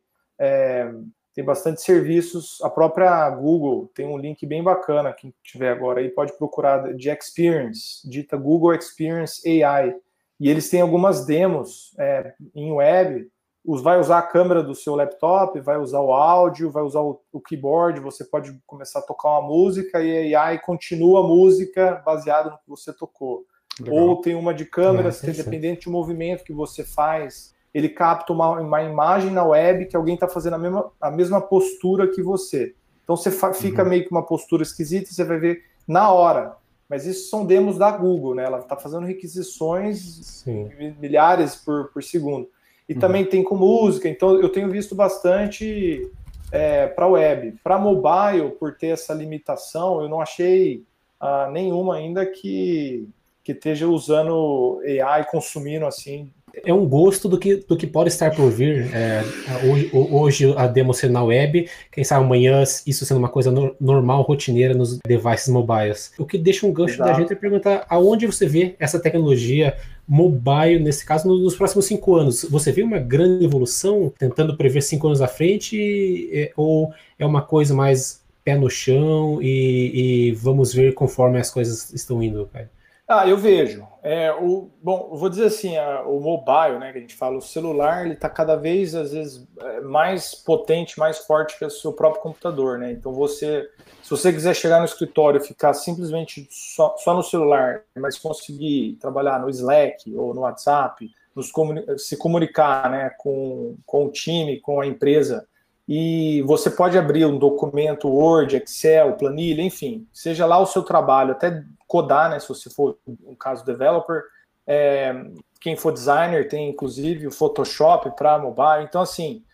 serviços. A própria Google tem um link bem bacana, quem tiver agora aí pode procurar, de Experience, dita Google Experience AI. E eles têm algumas demos em web, vai usar a câmera do seu laptop, vai usar o áudio, vai usar o keyboard, você pode começar a tocar uma música e a AI continua a música baseada no que você tocou. Legal. Ou tem uma de câmeras que, dependente do movimento que você faz, ele capta uma imagem na web que alguém está fazendo a mesma postura que você. Então você fica meio que uma postura esquisita e você vai ver na hora. Mas isso são demos da Google, né? Ela está fazendo requisições milhares por segundo. E também tem com música, então eu tenho visto bastante para web. Para mobile, por ter essa limitação, eu não achei nenhuma ainda que esteja usando AI, consumindo assim. É um gosto do que pode estar por vir. Hoje a demo sendo na web, quem sabe amanhã isso sendo uma coisa normal, rotineira nos devices mobiles. O que deixa um gancho da gente é perguntar aonde você vê essa tecnologia mobile, nesse caso, nos próximos 5 anos? Você vê uma grande evolução, tentando prever 5 anos à frente, ou é uma coisa mais pé no chão e vamos ver conforme as coisas estão indo, Caio? Eu vejo. Bom, eu vou dizer assim, o mobile, né, que a gente fala, o celular, ele está cada vez, às vezes, mais potente, mais forte que o seu próprio computador, né? Então, se você quiser chegar no escritório e ficar simplesmente só no celular, mas conseguir trabalhar no Slack ou no WhatsApp, se comunicar, né, com o time, com a empresa, e você pode abrir um documento Word, Excel, planilha, enfim, seja lá o seu trabalho, até codar, né, se você for, um caso, developer, quem for designer tem, inclusive, o Photoshop para mobile. Então, assim,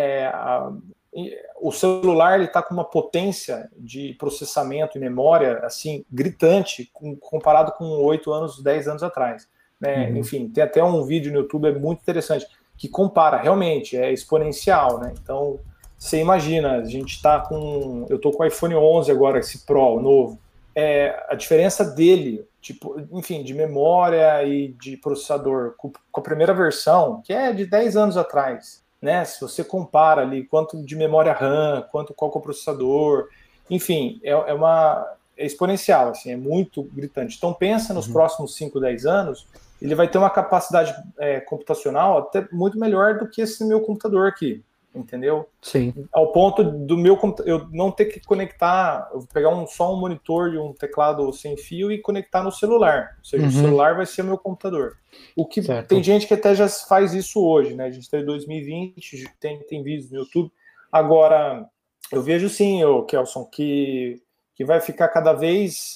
o celular está com uma potência de processamento e memória, assim, gritante, comparado com 8 anos, 10 anos atrás. Né? Uhum. Enfim, tem até um vídeo no YouTube muito interessante, que compara, realmente, é exponencial, né? Então, você imagina, eu estou com o iPhone 11 agora, esse Pro novo, a diferença dele, tipo, enfim, de memória e de processador com a primeira versão, que é de 10 anos atrás, né? Se você compara ali quanto de memória RAM, qual que é o processador, enfim, é exponencial, assim, é muito gritante. Então pensa nos próximos 5, 10 anos, ele vai ter uma capacidade computacional até muito melhor do que esse meu computador aqui. Entendeu? Sim. Ao ponto do meu eu não ter que conectar, eu vou pegar só um monitor e um teclado sem fio e conectar no celular. Ou seja, o celular vai ser o meu computador. O que certo. Tem gente que até já faz isso hoje, né? A gente está em 2020, tem vídeos no YouTube. Agora, eu vejo sim, Kelson, que vai ficar cada vez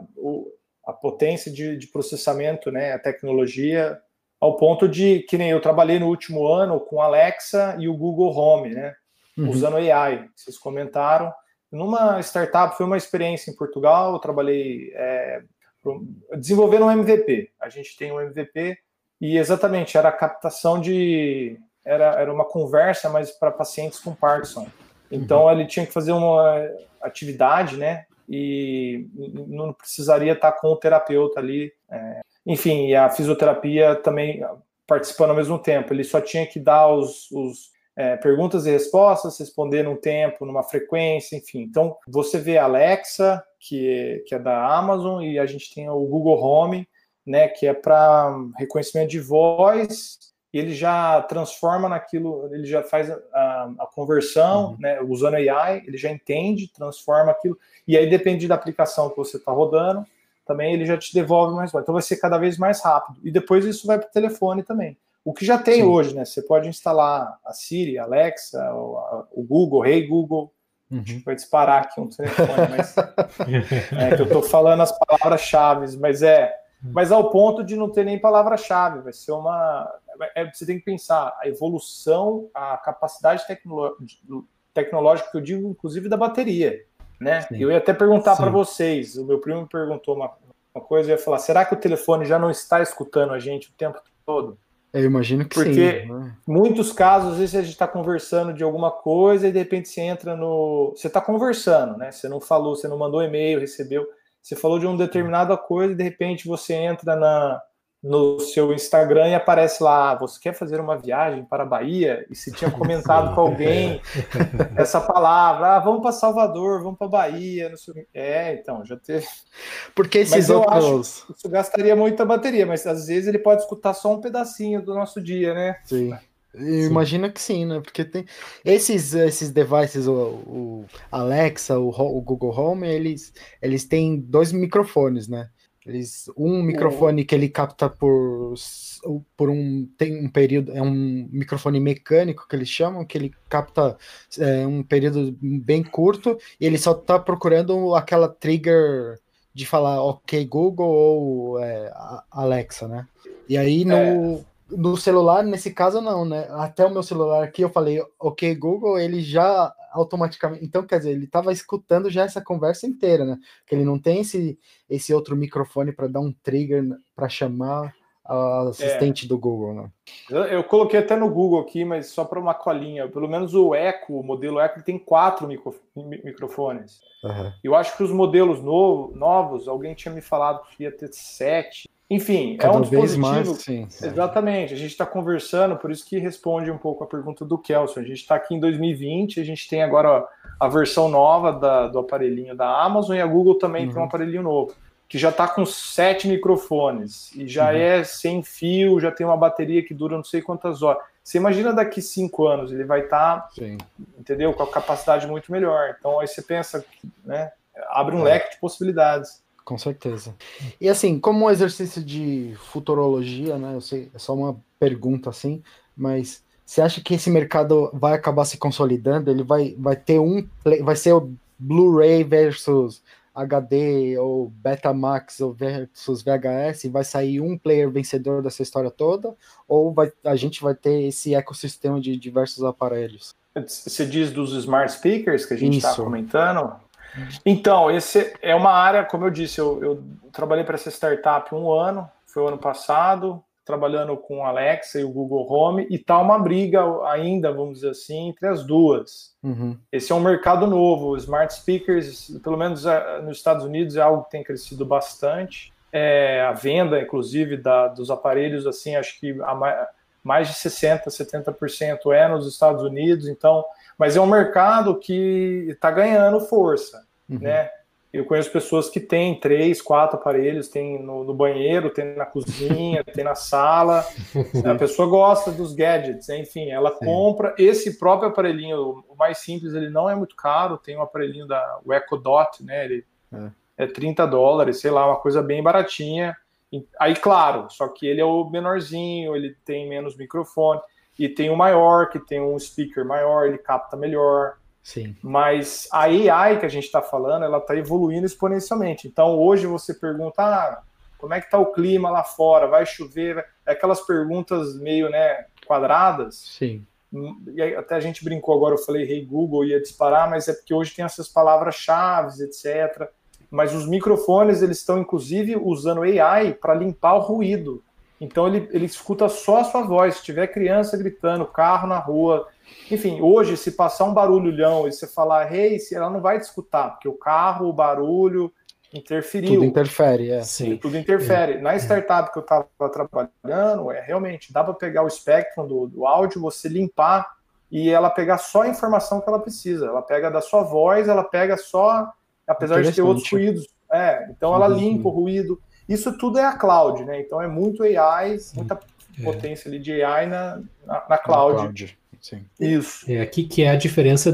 a potência de processamento, né? A tecnologia, ao ponto de, que nem eu trabalhei no último ano com Alexa e o Google Home, né? Usando AI, vocês comentaram. Numa startup, foi uma experiência em Portugal, eu trabalhei desenvolvendo um MVP. A gente tem um MVP e exatamente era a captação era uma conversa, mas para pacientes com Parkinson. Então ele tinha que fazer uma atividade, né? E não precisaria estar com o terapeuta ali. Enfim, e a fisioterapia também participando ao mesmo tempo. Ele só tinha que dar perguntas e respostas, responder num tempo, numa frequência, enfim. Então, você vê a Alexa, que é da Amazon, e a gente tem o Google Home, né, que é para reconhecimento de voz, e ele já transforma naquilo, ele já faz a conversão, né, usando AI, ele já entende, transforma aquilo, e aí depende da aplicação que você está rodando, também ele já te devolve mais rápido. Então vai ser cada vez mais rápido. E depois isso vai para o telefone também. O que já tem hoje, né? Você pode instalar a Siri, a Alexa, o Google, Hey Google. Vai disparar aqui um telefone, mas que eu estou falando as palavras-chave, mas ao ponto de não ter nem palavra-chave. Vai ser você tem que pensar a evolução, a capacidade tecnológica, que eu digo, inclusive, da bateria. Né? Eu ia até perguntar para vocês, o meu primo me perguntou uma coisa, eu ia falar, será que o telefone já não está escutando a gente o tempo todo? Eu imagino que porque sim. Porque muitos casos, às vezes a gente está conversando de alguma coisa e de repente você entra você está conversando, né? Você não falou, você não mandou e-mail, recebeu, você falou de uma determinada coisa e de repente você entra no seu Instagram e aparece lá, você quer fazer uma viagem para a Bahia? E se tinha comentado com alguém essa palavra, vamos para Salvador, vamos para a Bahia, não sei. Então, já teve. Porque esses acho que isso gastaria muita bateria, mas às vezes ele pode escutar só um pedacinho do nosso dia, né? Sim. Imagina que sim, né? Porque tem esses devices, o Alexa, o Google Home, eles têm 2 microfones, né? Um microfone que ele capta tem um período, é um microfone mecânico que eles chamam, que ele capta um período bem curto, e ele só tá procurando aquela trigger de falar OK Google ou Alexa, né? E aí no celular, nesse caso, não, né? Até o meu celular aqui, eu falei OK Google, ele já automaticamente... Então, quer dizer, ele estava escutando já essa conversa inteira, né? Que ele não tem esse outro microfone para dar um trigger para chamar a assistente do Google, né? Eu coloquei até no Google aqui, mas só para uma colinha. Pelo menos o modelo Echo, ele tem 4 microfones. Eu acho que os modelos novos, alguém tinha me falado que ia ter 7. Enfim, Cada é um vez dispositivo. mais, sim. Exatamente, a gente está conversando, por isso que responde um pouco a pergunta do Kelson. A gente está aqui em 2020, a gente tem agora a versão nova do aparelhinho da Amazon e a Google também tem um aparelhinho novo, que já está com 7 microfones e já é sem fio, já tem uma bateria que dura não sei quantas horas. Você imagina daqui 5 anos, ele vai estar, entendeu, com a capacidade muito melhor. Então aí você pensa, né, abre um leque de possibilidades. Com certeza. E assim, como um exercício de futurologia, né? Eu sei, é só uma pergunta assim, mas você acha que esse mercado vai acabar se consolidando? Ele vai ter vai ser o Blu-ray versus HD ou Betamax ou versus VHS, e vai sair um player vencedor dessa história toda? Ou a gente vai ter esse ecossistema de diversos aparelhos? Você diz dos smart speakers que a gente está comentando? Então, esse é uma área, como eu disse, eu trabalhei para essa startup 1 ano, foi o ano passado, trabalhando com a Alexa e o Google Home, e está uma briga ainda, vamos dizer assim, entre as duas. Esse é um mercado novo, smart speakers, pelo menos nos Estados Unidos, é algo que tem crescido bastante. A venda, inclusive, dos aparelhos, assim, acho que mais de 60%, 70% é nos Estados Unidos, então, mas é um mercado que está ganhando força, né? Eu conheço pessoas que têm 3, 4 aparelhos, tem no banheiro, tem na cozinha, tem na sala. A pessoa gosta dos gadgets, né? Enfim, ela compra esse próprio aparelhinho, o mais simples, ele não é muito caro, tem um aparelhinho o Echo Dot, né? Ele é $30, sei lá, uma coisa bem baratinha. Aí, claro, só que ele é o menorzinho, ele tem menos microfone, e tem o maior, que tem um speaker maior, ele capta melhor. Sim. Mas a AI que a gente está falando, ela está evoluindo exponencialmente. Então, hoje você pergunta, como é que está o clima lá fora? Vai chover? Aquelas perguntas meio, né, quadradas. Sim. E até a gente brincou agora, eu falei, hey Google, ia disparar, mas é porque hoje tem essas palavras-chave, etc. Mas os microfones, eles estão, inclusive, usando AI para limpar o ruído. Então, ele escuta só a sua voz. Se tiver criança gritando, carro na rua... Enfim, hoje, se passar um barulhão e você falar, hey, ela não vai te escutar, porque o carro, o barulho interferiu. Tudo interfere, Sim. Tudo interfere. Na startup que eu estava trabalhando, realmente, dá para pegar o espectro do áudio, você limpar e ela pegar só a informação que ela precisa. Ela pega da sua voz, ela pega só, apesar de ter outros ruídos. Então ela limpa o ruído. Isso tudo é a cloud, né? Então é muito AI, muita potência ali de AI na cloud. Sim. Isso. Aqui que é a diferença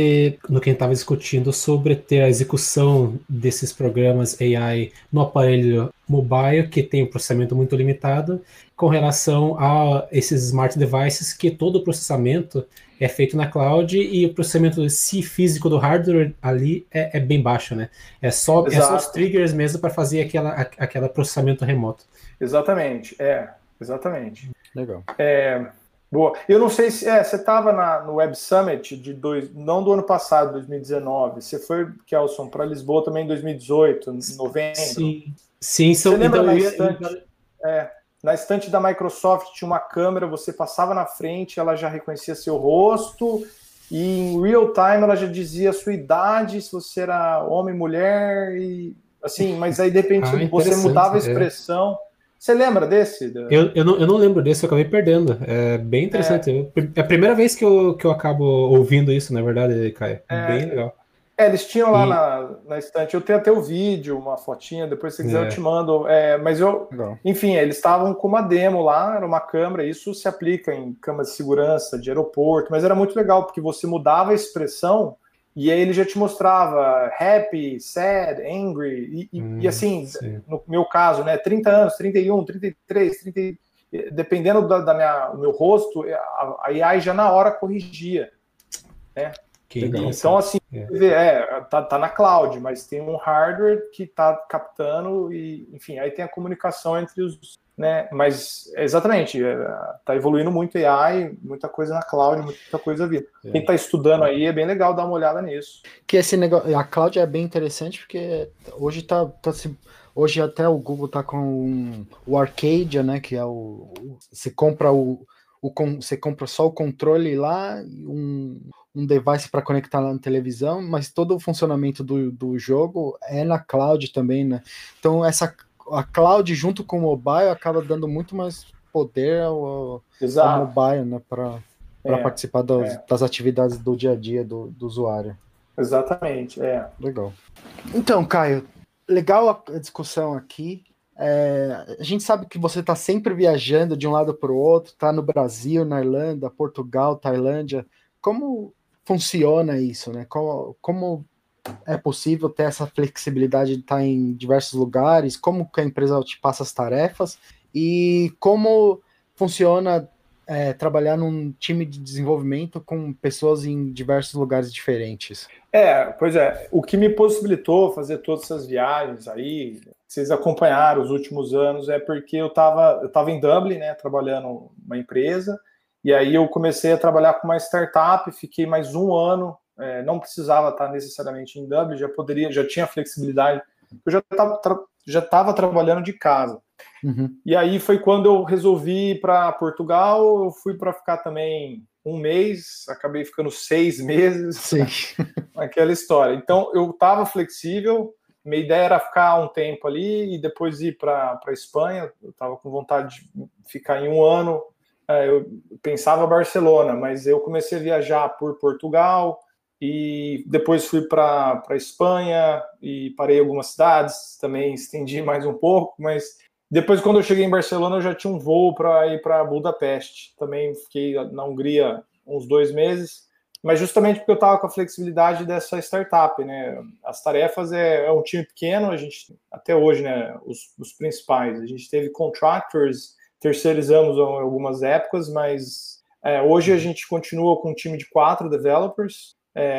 no que a gente estava discutindo sobre ter a execução desses programas AI no aparelho mobile, que tem um processamento muito limitado, com relação a esses smart devices, que todo o processamento é feito na cloud e o processamento físico do hardware ali é bem baixo, né? É só os triggers mesmo para fazer aquele processamento remoto. Exatamente, exatamente. Legal. Boa. Eu não sei se você estava no Web Summit não do ano passado, 2019. Você foi, Kelson, para Lisboa também em 2018, em novembro. Sim. Você lembra na estante da Microsoft tinha uma câmera, você passava na frente, ela já reconhecia seu rosto e em real time ela já dizia a sua idade, se você era homem, mulher, e assim, mas aí de repente você mudava a expressão. Você lembra desse? Eu não lembro desse, eu acabei perdendo. É bem interessante. É a primeira vez que eu acabo ouvindo isso, na verdade, Caio. Bem legal. Eles tinham lá na estante. Eu tenho até o vídeo, uma fotinha, depois se quiser eu te mando. Mas enfim, eles estavam com uma demo lá, era uma câmera, isso se aplica em câmeras de segurança, de aeroporto, mas era muito legal, porque você mudava a expressão e aí ele já te mostrava happy, sad, angry, e assim, no meu caso, né, 30 anos, 31, 33, 30, dependendo do meu rosto, a AI já na hora corrigia, né? Então, assim, tá na cloud, mas tem um hardware que tá captando e, enfim, aí tem a comunicação entre os, né? Mas, exatamente, tá evoluindo muito AI, muita coisa na cloud, muita coisa vindo. Quem tá estudando aí é bem legal dar uma olhada nisso. Que esse negócio, a cloud é bem interessante porque hoje hoje até o Google tá com o Arcadia, né? Que é você compra você compra só o controle lá e um device para conectar lá na televisão, mas todo o funcionamento do jogo é na cloud também, né? Então a cloud junto com o mobile acaba dando muito mais poder ao mobile, né, para participar das atividades do dia a dia do usuário. Exatamente, Legal. Então, Caio, legal a discussão aqui. A gente sabe que você está sempre viajando de um lado para o outro, está no Brasil, na Irlanda, Portugal, Tailândia. Como funciona isso, né? Como é possível ter essa flexibilidade de estar em diversos lugares? Como que a empresa te passa as tarefas? E como funciona trabalhar num time de desenvolvimento com pessoas em diversos lugares diferentes? Pois é. O que me possibilitou fazer todas essas viagens aí, vocês acompanharam os últimos anos, é porque eu estava em Dublin, né, trabalhando numa empresa, e aí eu comecei a trabalhar com uma startup, fiquei mais um ano, não precisava estar necessariamente em Dublin, já tinha flexibilidade, eu já estava trabalhando de casa. Uhum. E aí foi quando eu resolvi ir para Portugal, eu fui para ficar também um mês, acabei ficando 6 meses, Sim. Aquela história. Então eu estava flexível, minha ideia era ficar um tempo ali e depois ir para a Espanha, eu estava com vontade de ficar em um ano, eu pensava Barcelona, mas eu comecei a viajar por Portugal e depois fui para a Espanha e parei em algumas cidades, também estendi mais um pouco, mas depois, quando eu cheguei em Barcelona, eu já tinha um voo para ir para Budapeste. Também fiquei na Hungria uns 2 meses, mas justamente porque eu estava com a flexibilidade dessa startup, né? As tarefas é um time pequeno, a gente, até hoje, né, os principais. A gente teve contractors, terceirizamos em algumas épocas, mas hoje a gente continua com um time de 4 developers,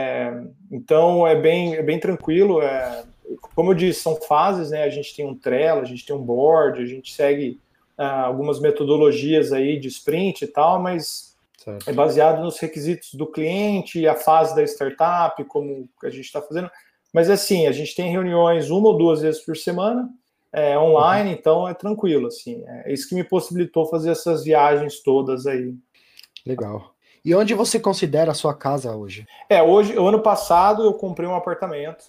então é bem tranquilo, como eu disse, são fases, né? A gente tem um Trello, a gente tem um board, a gente segue algumas metodologias aí de sprint e tal, mas certo. É baseado nos requisitos do cliente, a fase da startup, como a gente está fazendo. Mas assim, a gente tem reuniões 1 ou 2 vezes por semana, online, então é tranquilo, assim. É isso que me possibilitou fazer essas viagens todas aí. Legal. E onde você considera a sua casa hoje? Hoje, o ano passado, eu comprei um apartamento.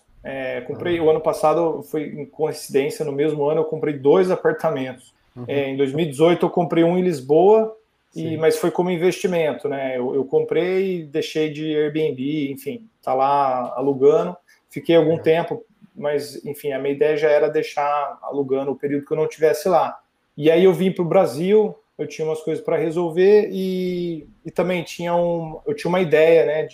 O ano passado, foi em coincidência, no mesmo ano eu comprei 2 apartamentos. Uhum. Em 2018 eu comprei um em Lisboa, Sim. mas foi como investimento, né? Eu comprei e deixei de Airbnb, enfim, tá lá alugando. Fiquei algum tempo, mas enfim, a minha ideia já era deixar alugando o período que eu não estivesse lá. E aí eu vim para o Brasil, eu tinha umas coisas para resolver e também eu tinha uma ideia, né,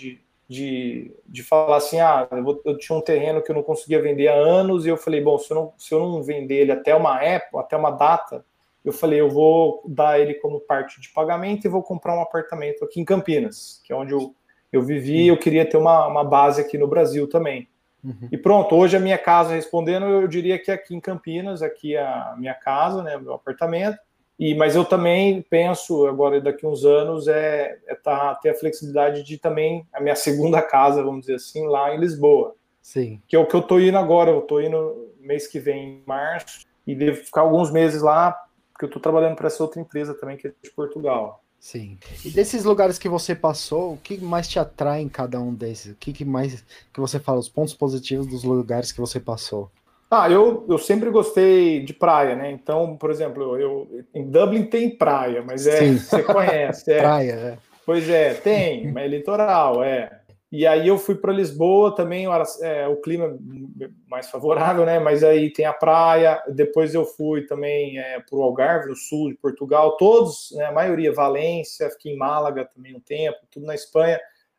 de falar assim, eu tinha um terreno que eu não conseguia vender há anos, e eu falei, bom, se eu não vender ele até uma época, até uma data, eu falei, eu vou dar ele como parte de pagamento e vou comprar um apartamento aqui em Campinas, que é onde eu vivi, eu queria ter uma base aqui no Brasil também. Uhum. E pronto, hoje a minha casa, respondendo, eu diria que aqui em Campinas, aqui é a minha casa, né, meu apartamento. Mas eu também penso, agora daqui a uns anos, ter a flexibilidade de também a minha segunda casa, vamos dizer assim, lá em Lisboa. Sim. Que é o que eu estou indo agora. Eu estou indo mês que vem, em março, e devo ficar alguns meses lá, porque eu estou trabalhando para essa outra empresa também, que é de Portugal. Sim. E desses lugares que você passou, o que mais te atrai em cada um desses? O que mais que você fala, os pontos positivos dos lugares que você passou? Eu sempre gostei de praia, né? Então, por exemplo, em Dublin tem praia, mas você conhece. Praia, Pois tem, mas é litoral, E aí eu fui para Lisboa também, o clima mais favorável, né? Mas aí tem a praia. Depois eu fui também para o Algarve, no sul de Portugal. Todos, né, a maioria, Valência, fiquei em Málaga também um tempo, tudo na Espanha.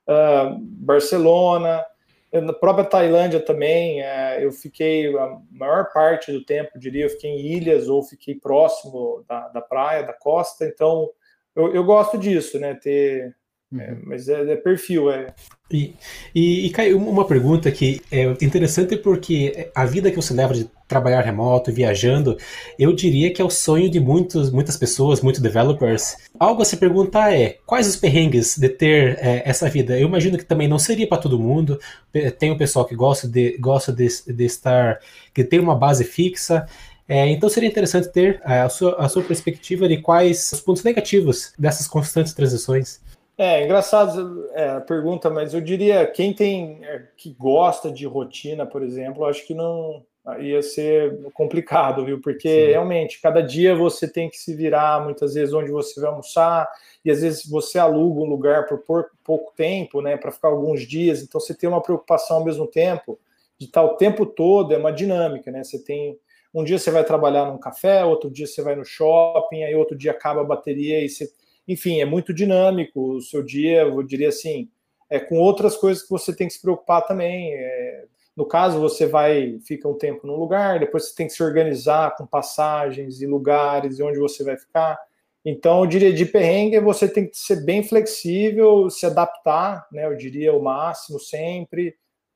Barcelona, na própria Tailândia também. Eu fiquei a maior parte do tempo, diria, eu fiquei em ilhas ou fiquei próximo da praia, da costa. Então, eu gosto disso, né? Mas é perfil, E Caio, uma pergunta que é interessante porque a vida que você leva de trabalhar remoto, viajando, eu diria que é o sonho de muitas pessoas, muitos developers. Algo a se perguntar quais os perrengues de ter essa vida? Eu imagino que também não seria para todo mundo. Tem um pessoal que gosta de estar, que tem uma base fixa. Então seria interessante ter a sua perspectiva de quais os pontos negativos dessas constantes transições. Engraçado a pergunta, mas eu diria, quem que gosta de rotina, por exemplo, acho que não ia ser complicado, viu? Porque realmente, cada dia você tem que se virar, muitas vezes, onde você vai almoçar, e às vezes você aluga um lugar por pouco tempo, né, para ficar alguns dias, então você tem uma preocupação ao mesmo tempo, de estar o tempo todo, é uma dinâmica, né? Você tem. Um dia você vai trabalhar num café, outro dia você vai no shopping, aí outro dia acaba a bateria, e você. Enfim, é muito dinâmico o seu dia, eu diria assim, com outras coisas que você tem que se preocupar também. No caso, você fica um tempo num lugar, depois você tem que se organizar com passagens e lugares e onde você vai ficar. Então, eu diria, de perrengue, você tem que ser bem flexível, se adaptar, né? Eu diria o máximo sempre.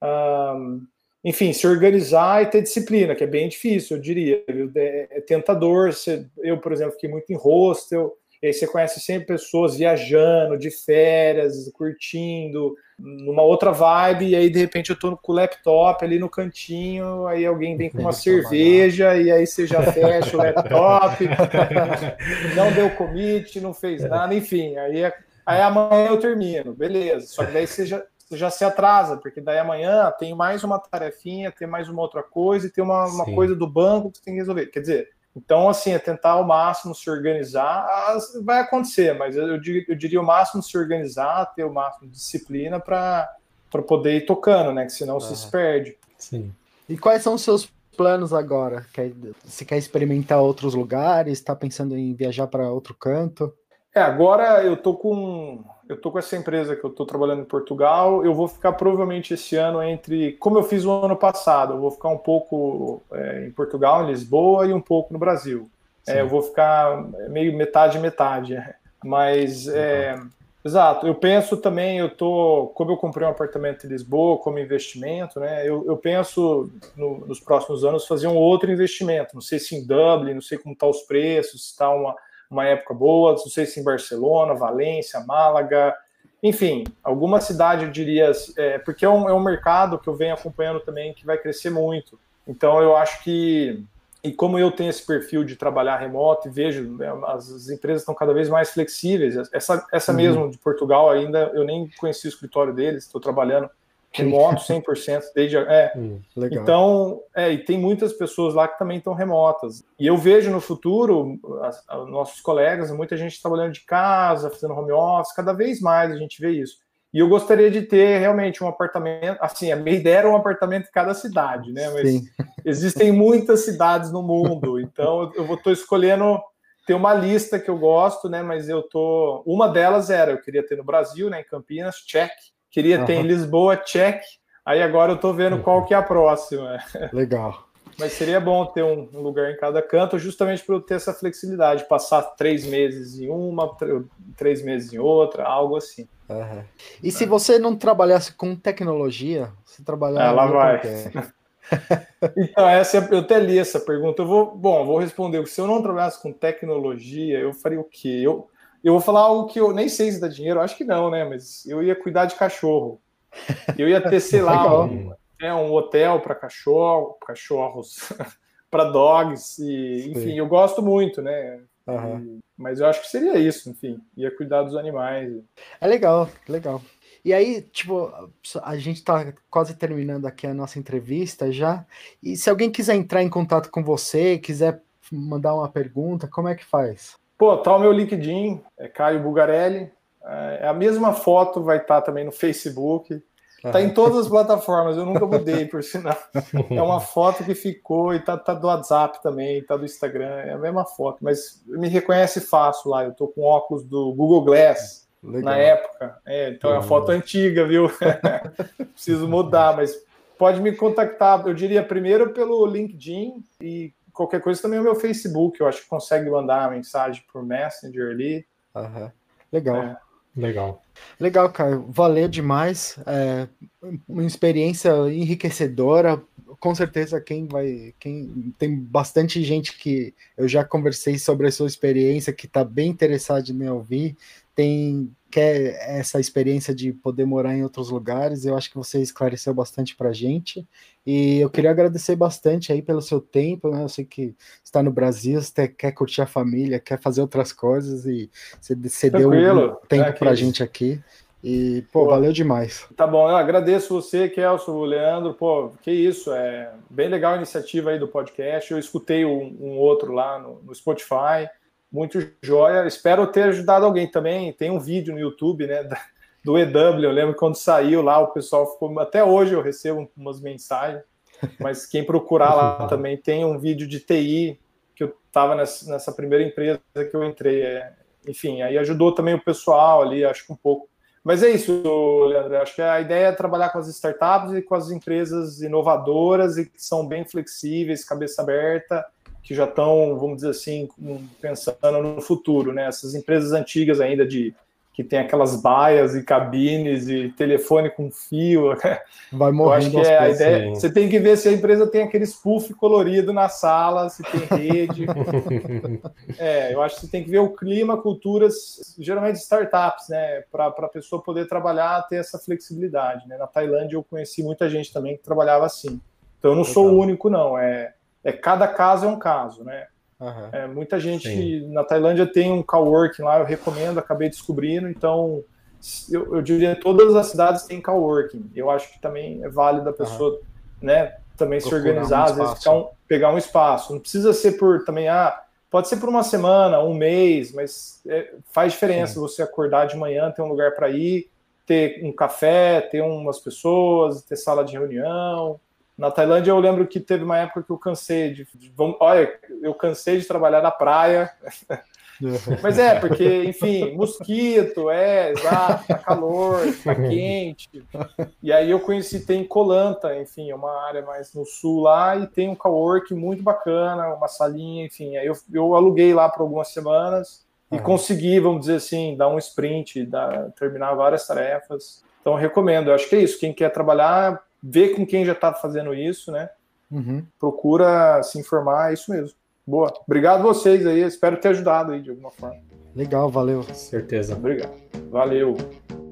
Enfim, se organizar e ter disciplina, que é bem difícil, eu diria. É tentador. Eu, por exemplo, fiquei muito em hostel, e aí você conhece sempre pessoas viajando, de férias, curtindo, numa outra vibe, e aí de repente eu tô com o laptop ali no cantinho, aí alguém vem com uma cerveja, e aí você já fecha o laptop, não deu commit, não fez nada, enfim, aí amanhã eu termino, beleza, só que daí você já se atrasa, porque daí amanhã tem mais uma tarefinha, tem mais uma outra coisa, e tem uma coisa do banco que você tem que resolver, quer dizer, então, assim, é tentar ao máximo se organizar. Vai acontecer, mas eu diria o máximo se organizar, ter o máximo de disciplina para poder ir tocando, né? Que senão você se perde. Sim. E quais são os seus planos agora? Você quer experimentar outros lugares? Está pensando em viajar para outro canto? Agora eu tô com essa empresa que eu estou trabalhando em Portugal. Eu vou ficar provavelmente esse ano como eu fiz o ano passado, eu vou ficar um pouco em Portugal, em Lisboa, e um pouco no Brasil. Eu vou ficar meio metade. Mas, exato, eu penso também, como eu comprei um apartamento em Lisboa como investimento, né? Eu penso nos próximos anos fazer um outro investimento. Não sei se em Dublin, não sei como estão os preços, se está uma época boa, não sei se em Barcelona, Valência, Málaga, enfim, alguma cidade, eu diria, porque é um mercado que eu venho acompanhando também, que vai crescer muito. Então, eu acho que, e como eu tenho esse perfil de trabalhar remoto, e vejo, né, as empresas estão cada vez mais flexíveis, essa mesmo de Portugal ainda, eu nem conheci o escritório deles, estou trabalhando remoto 100% desde... Legal. Então, e tem muitas pessoas lá que também estão remotas. E eu vejo no futuro, nossos colegas, muita gente trabalhando de casa, fazendo home office, cada vez mais a gente vê isso. E eu gostaria de ter realmente um apartamento, assim, a minha ideia era um apartamento em cada cidade, né? Mas existem muitas cidades no mundo, então eu estou escolhendo ter uma lista que eu gosto, né? Mas uma delas eu queria ter no Brasil, né? Em Campinas, check. Queria ter em Lisboa, check. Aí agora eu tô vendo qual que é a próxima. Legal. Mas seria bom ter um lugar em cada canto, justamente para eu ter essa flexibilidade, passar 3 meses em uma, 3 meses em outra, algo assim. E se você não trabalhasse com tecnologia, você trabalharia lá vai. Então, eu até li essa pergunta. Eu vou responder. Se eu não trabalhasse com tecnologia, eu faria o quê? Eu vou falar algo que eu nem sei se dá dinheiro, acho que não, né? Mas eu ia cuidar de cachorro. Eu ia ter, sei lá, um hotel para cachorros, para dogs, e, enfim, eu gosto muito, né? Mas eu acho que seria isso, enfim, ia cuidar dos animais. É legal. E aí, tipo, a gente tá quase terminando aqui a nossa entrevista já, e se alguém quiser entrar em contato com você, quiser mandar uma pergunta, como é que faz? Tá o meu LinkedIn, é Caio Bugarelli, a mesma foto vai estar também no Facebook, tá em todas as plataformas, eu nunca mudei, por sinal. É uma foto que ficou, e tá do WhatsApp também, tá do Instagram, é a mesma foto, mas me reconhece fácil lá, eu tô com óculos do Google Glass. Legal. Na época, então é uma foto antiga, viu? Preciso mudar, mas pode me contactar, eu diria primeiro pelo LinkedIn, e qualquer coisa também é o meu Facebook, eu acho que consegue mandar uma mensagem por Messenger ali. Legal. Legal, Caio. Valeu demais. Uma experiência enriquecedora. Com certeza quem tem bastante gente que eu já conversei sobre a sua experiência, que está bem interessado em me ouvir, quer essa experiência de poder morar em outros lugares. Eu acho que você esclareceu bastante para a gente, e eu queria agradecer bastante aí pelo seu tempo, né? Eu sei que está no Brasil, você quer curtir a família, quer fazer outras coisas, e você deu um tempo para a gente aqui. E, pô, valeu demais. Tá bom, eu agradeço você, Kelso, o Leandro, pô, que isso, é bem legal a iniciativa aí do podcast, eu escutei um outro lá no Spotify, muito joia, espero ter ajudado alguém também, tem um vídeo no YouTube, né, do EW, eu lembro quando saiu lá, o pessoal ficou, até hoje eu recebo umas mensagens, mas quem procurar lá também tem um vídeo de TI, que eu estava nessa primeira empresa que eu entrei, enfim, aí ajudou também o pessoal ali, acho que um pouco. Mas é isso, Leandro, acho que a ideia é trabalhar com as startups e com as empresas inovadoras e que são bem flexíveis, cabeça aberta, que já estão, vamos dizer assim, pensando no futuro, né? Essas empresas antigas ainda que tem aquelas baias e cabines e telefone com fio. Vai morrendo. Eu acho que a ideia. Você tem que ver se a empresa tem aquele puff colorido na sala, se tem rede. Eu acho que você tem que ver o clima, culturas, geralmente startups, né? Para a pessoa poder trabalhar, ter essa flexibilidade. Né? Na Tailândia eu conheci muita gente também que trabalhava assim. Então eu não sou o único, não. Cada caso é um caso, né? Uhum. Muita gente na Tailândia tem um coworking lá, eu recomendo, acabei descobrindo, então eu diria que todas as cidades têm coworking. Eu acho que também é válido a pessoa, né, também procurar se organizar, às vezes pegar um espaço. Não precisa ser por também, pode ser por uma semana, um mês, mas faz diferença você acordar de manhã, ter um lugar para ir, ter um café, ter umas pessoas, ter sala de reunião. Na Tailândia eu lembro que teve uma época que eu cansei eu cansei de trabalhar na praia. Mas porque, enfim, mosquito, exato, tá calor, tá quente. E aí eu tem Koh Lanta, enfim, é uma área mais no sul lá, e tem um coworking muito bacana, uma salinha, enfim. Aí eu aluguei lá por algumas semanas e consegui, vamos dizer assim, dar um sprint, terminar várias tarefas. Então eu recomendo, eu acho que é isso, quem quer trabalhar, vê com quem já está fazendo isso, né? Procura se informar, é isso mesmo. Boa. Obrigado a vocês aí, espero ter ajudado aí de alguma forma. Legal, valeu. Certeza. Obrigado. Valeu.